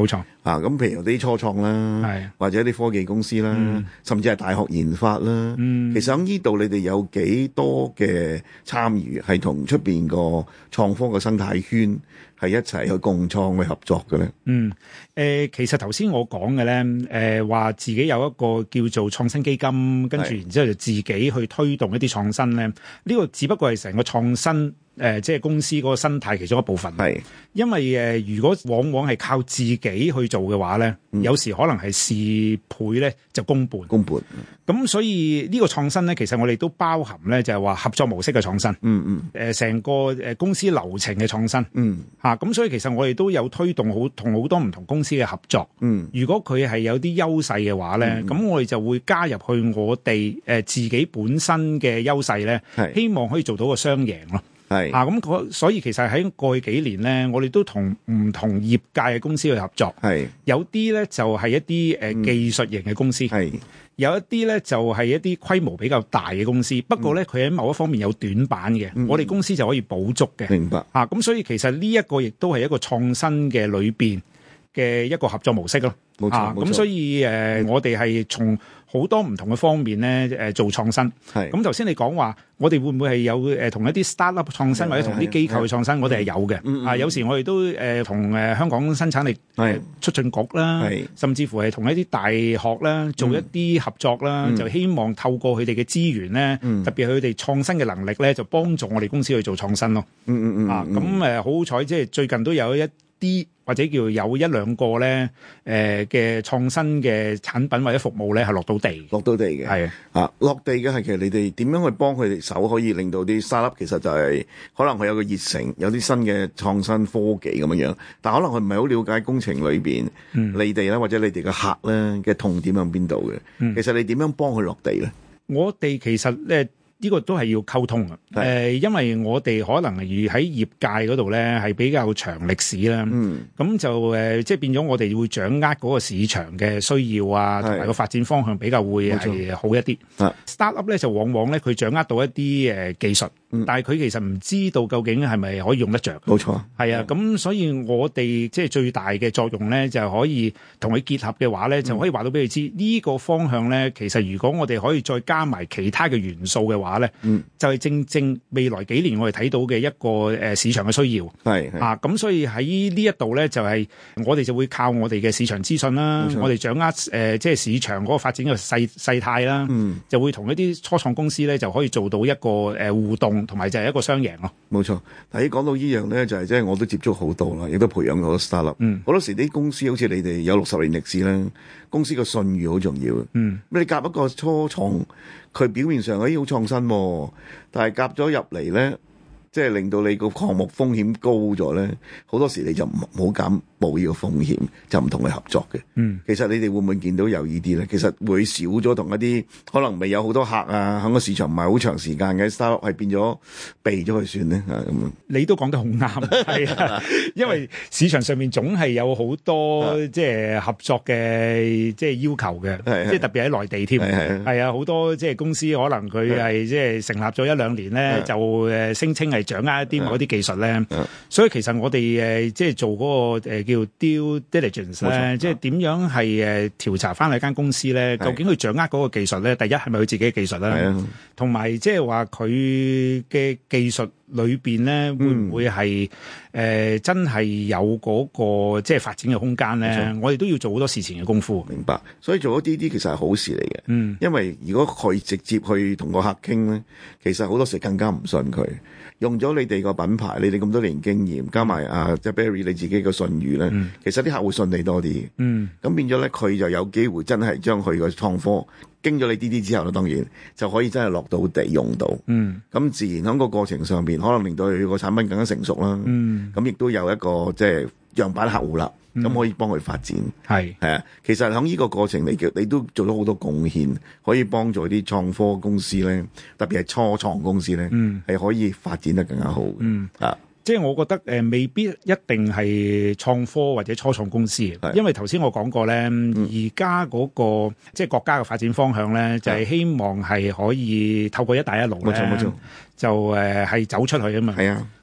Speaker 1: 啊，咁譬如啲初創啦，或者啲科技公司啦，嗯、甚至係大學研發啦。嗯、其實喺呢度你哋有幾多嘅參與，係同出邊個創科嘅生態圈係一齊去共創去合作嘅咧？
Speaker 3: 嗯，誒、呃，其實頭先我講嘅咧，誒、呃，話自己有一個叫做創新基金，跟住然之後就自己去推動一啲創新咧。呢、這個只不過係成個創新。誒、呃，即係公司嗰個生態其中一部分。係，因為誒、呃，如果往往係靠自己去做嘅話咧，嗯、有時可能係事倍咧就功半。功半。咁、嗯、所以呢個創新咧，其實我哋都包含咧，就係、是、話合作模式嘅創新。嗯嗯。誒、呃，成個誒公司流程嘅創新。嗯。嚇、啊，咁所以其實我哋都有推動好同好多唔同公司嘅合作。嗯。如果佢係有啲優勢嘅話咧，咁、嗯、我哋就會加入去我哋誒、呃、自己本身嘅優勢咧，希望可以做到個雙贏咯。係啊，咁所以其實喺過去幾年咧，我哋都同唔同業界嘅公司去合作。係有啲咧就係、是、一啲誒、呃、技術型嘅公司，係、嗯、有一啲咧就係、是、一啲規模比較大嘅公司。不過咧，佢喺某一方面有短板嘅，嗯、我哋公司就可以補足嘅。明白啊，咁所以其實呢一個亦都係一個創新嘅裏邊嘅一個合作模式咯。冇錯，咁、啊、所以誒、呃嗯，我哋係從好多唔同嘅方面咧，誒、呃、做創新。係咁頭先你講話，我哋會唔會係有誒同、呃、一啲 startup 創新或者同啲機構去創新？我哋係有嘅。嗯嗯、啊，有時我哋都誒同誒香港生產力誒促進局啦，甚至乎係同一啲大學啦做一啲合作啦、嗯，就希望透過佢哋嘅資源咧、嗯，特別係佢哋創新嘅能力咧，就幫助我哋公司去做創新咯。嗯嗯嗯。啊，咁誒好彩，即係最近都有一啲或者叫有一兩個咧，誒嘅創新嘅產品或者服務咧係落到地，落到地嘅係啊，落地嘅係其實你哋點樣去幫佢哋手，可以令到啲 startup 其實就係、是、可能佢有個熱誠，有啲新嘅創新科技咁樣樣，但可能佢唔係好了解工程裏邊、嗯、你哋咧或者你哋嘅客咧嘅痛點喺邊度嘅。其實你點樣幫佢落地咧？我哋其實咧。呢、這個都係要溝通嘅，誒、呃，因為我哋可能係喺業界嗰度咧係比較長歷史啦，咁、嗯、就誒、呃，即係變咗我哋會掌握嗰個市場嘅需要啊，同埋個發展方向比較會係好一啲。Startup 咧就往往咧佢掌握到一啲誒、呃、技術，嗯、但係佢其實唔知道究竟係咪可以用得着。冇錯，係啊，咁所以我哋即係最大嘅作用咧，就可以同佢結合嘅話咧，就可以話到俾佢知呢個方向咧，其實如果我哋可以再加埋其他嘅元素嘅話。話咧，嗯，就係、是、正正未來幾年我哋睇到嘅一個誒市場嘅需要，係啊，咁所以喺呢一度咧就係、是、我哋就會靠我哋嘅市場資訊啦，我哋掌握誒、呃、即係市場嗰個發展嘅勢勢態啦，嗯，就會同一啲初創公司咧就可以做到一個誒互動，同埋就係一個雙贏咯。冇錯，但係講到呢樣咧，就係即係我都接觸好多啦，亦都培養好多 startup，嗯，好多時啲公司好似你哋有六十年歷史咧，公司個信譽好重要，嗯，咁你夾一個初創。佢表面上誒好創新、啊，但係夾咗入嚟咧，即係令到你個項目風險高咗咧，好多時你就唔好敢冒呢個風險，就唔同你合作嘅。嗯，其實你哋會唔會見到有呢啲咧？其實會少咗同一啲可能未有好多客啊，喺個市場唔係好長時間嘅 startup 係變咗避咗佢算咧啊咁樣。你都講得好啱，係啊，因為市場上面總係有好多即係合作嘅即係要求嘅，即係特別喺內地添，係啊，好多即係公司可能佢係即係成立咗一兩年咧，就誒聲稱係掌握一啲某啲技術咧，所以其實我哋誒即係做嗰個誒叫 due diligence 咧，即係點樣係誒調查翻你間公司咧，究竟佢掌握嗰個技術咧，第一係咪佢自己嘅技術咧，同埋即係話佢嘅技術裏邊咧，會唔會係誒真係有嗰個即係發展嘅空間咧？我哋都要做好多事前嘅功夫。明白，所以做咗啲啲其實係好事嚟嘅。嗯，因為如果佢直接去同個客傾咧，其實好多時更加唔信佢。用咗你哋個品牌，你哋咁多年經驗，加埋啊即係 Barry 你自己個信譽咧、嗯，其實啲客戶信你多啲。嗯，咁變咗咧，佢就有機會真係將佢個創科經咗你啲啲之後咧，當然就可以真係落到地用到。嗯，咁自然喺個過程上邊，可能令到佢個產品更加成熟啦。嗯，咁亦都有一個即係樣板客戶啦。咁、嗯、可以幫佢發展，係係啊。其實喺呢個過程嚟嘅，你都做咗好多貢獻，可以幫助啲創科公司咧，特別係初創公司咧，係、嗯、可以發展得更加好。嗯啊，即係我覺得誒、呃，未必一定係創科或者初創公司，因為頭先我講過咧，而家嗰個即係國家嘅發展方向咧，就係、是、希望係可以透過一帶一路咧，冇錯冇錯，就誒係、呃、走出去啊嘛。係啊。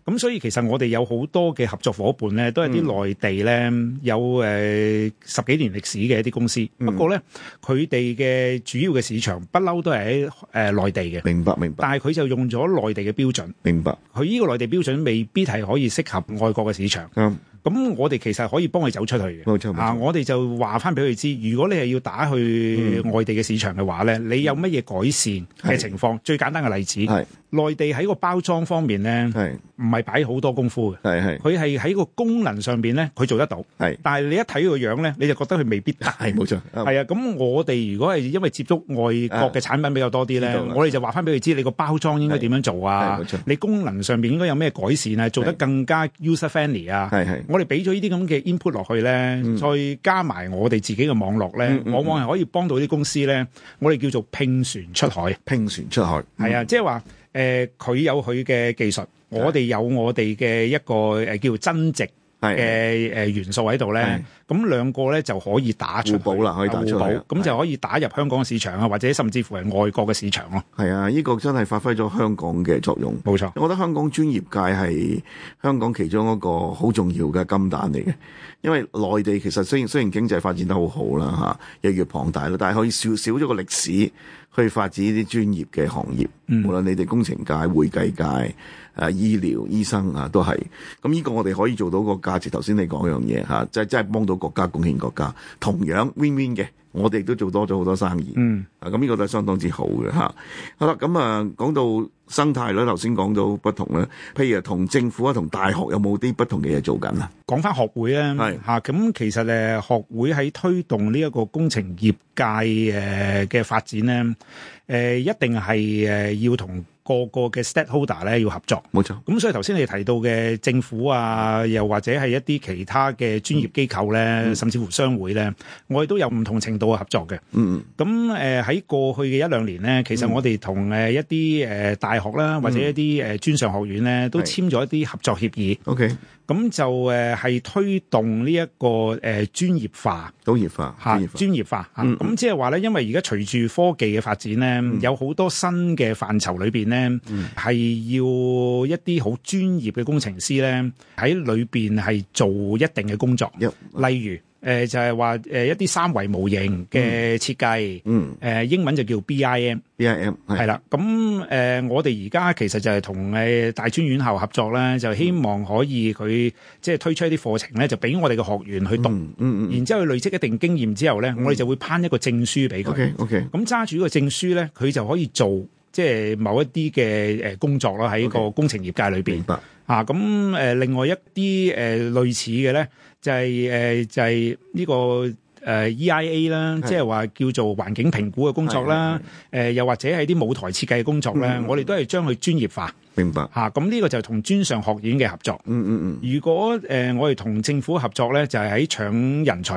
Speaker 3: 咁所以其實我哋有好多嘅合作伙伴咧，都係啲內地咧有誒、呃、十幾年歷史嘅一啲公司。嗯、不過咧，佢哋嘅主要嘅市場不嬲都係喺誒內地嘅。
Speaker 1: 明白明白。
Speaker 3: 但係佢就用咗內地嘅標準。
Speaker 1: 明白。
Speaker 3: 佢呢個內地標準未必係可以適合外國嘅市場。
Speaker 1: 嗯。
Speaker 3: 咁我哋其實可以幫佢走出去嘅。
Speaker 1: 冇錯冇錯。
Speaker 3: 啊，我哋就話翻俾佢知，如果你係要打去外地嘅市場嘅話咧，嗯、你有乜嘢改善嘅情況？最簡單嘅例子係內地喺個包裝方面咧，唔係擺好多功夫嘅。係係。佢係喺個功能上邊咧，佢做得到。係。但係你一睇佢個樣咧，你就覺得佢未必得。係冇錯。係啊，咁我哋如果係因為接觸外國嘅產品比較多啲咧，我哋就話翻俾佢知，你個包裝應該點樣做啊？冇錯。你功能上邊應該有咩改善啊？做得更加 user friendly 啊？係係。我哋俾咗呢啲咁嘅 input 落去咧，嗯、再加埋我哋自己嘅網絡咧，嗯嗯、往往係可以幫到啲公司咧。我哋叫做拼船出海，拼船出海係啊，即係話誒，佢、呃、有佢嘅技術，我哋有我哋嘅一個誒叫增值嘅誒元素喺度咧。咁兩個咧就可以打出互補啦，可以打出去，咁就可以打入香港嘅市場啊，或者甚至乎係外國嘅市場咯。
Speaker 1: 係啊，呢、這個真係發揮咗香港嘅作用。冇錯，我覺得香港專業界係香港其中一個好重要嘅金蛋嚟嘅。因為內地其實雖然雖然經濟發展得好好啦嚇，日月龐大啦，但係可以少少咗個歷史去發展呢啲專業嘅行業。嗯、無論你哋工程界、會計界、誒、啊、醫療醫生啊，都係。咁呢個我哋可以做到個價值。頭先你講樣嘢嚇，即係真係幫到國家、貢獻國家，同樣 win win 嘅。我哋都做多咗好多生意。嗯，啊咁呢個都係相當之好嘅嚇。好啦，咁啊講到生態咧，頭先講到不同咧，譬如同政府啊、同大學有冇啲不同嘅嘢做緊啊？
Speaker 3: 講翻學會咧，係嚇咁其實誒學會喺推動呢一個工程業界誒嘅發展咧，誒、呃、一定係誒要同個個嘅 stakeholder 咧要合作。冇錯。咁所以頭先你提到嘅政府啊，又或者係一啲其他嘅專業機構咧，嗯、甚至乎商會咧，我哋都有唔同程度嘅合作嘅。嗯嗯。咁誒喺過去嘅一兩年咧，其實我哋同誒一啲誒大學啦，或者一啲誒專上學院咧，都簽咗一啲合作協議。OK。咁就誒係推動呢一個誒專業化、
Speaker 1: 專業化
Speaker 3: 嚇專業化嚇。咁即係話咧，因為而家隨住科技嘅發展咧，嗯、有好多新嘅範疇裏邊咧，係、嗯、要一啲好專業嘅工程師咧喺裏邊係做一定嘅工作，嗯、例如。誒、呃、就係話誒一啲三維模型嘅設計，嗯，誒、呃、英文就叫 B I M，B I M 係啦。咁誒、呃、我哋而家其實就係同誒大專院校合作啦，就希望可以佢即係推出一啲課程咧，就俾我哋嘅學員去讀，嗯嗯，嗯然之後累積一定經驗之後咧，嗯、我哋就會頒一個證書俾佢。OK OK。咁揸住呢個證書咧，佢就可以做即係某一啲嘅誒工作啦，喺個工程業界裏邊。明白。啊，咁誒、呃、另外一啲誒、呃、類似嘅咧。就係、是、誒、呃、就係、是、呢、這個誒、呃、E I A 啦，即係話叫做環境評估嘅工作啦。誒、呃、又或者係啲舞台設計嘅工作咧，嗯、我哋都係將佢專業化。明白嚇，咁呢、啊、個就係同專上學院嘅合作。嗯嗯嗯。如果誒、呃、我哋同政府合作咧，就係喺搶人才。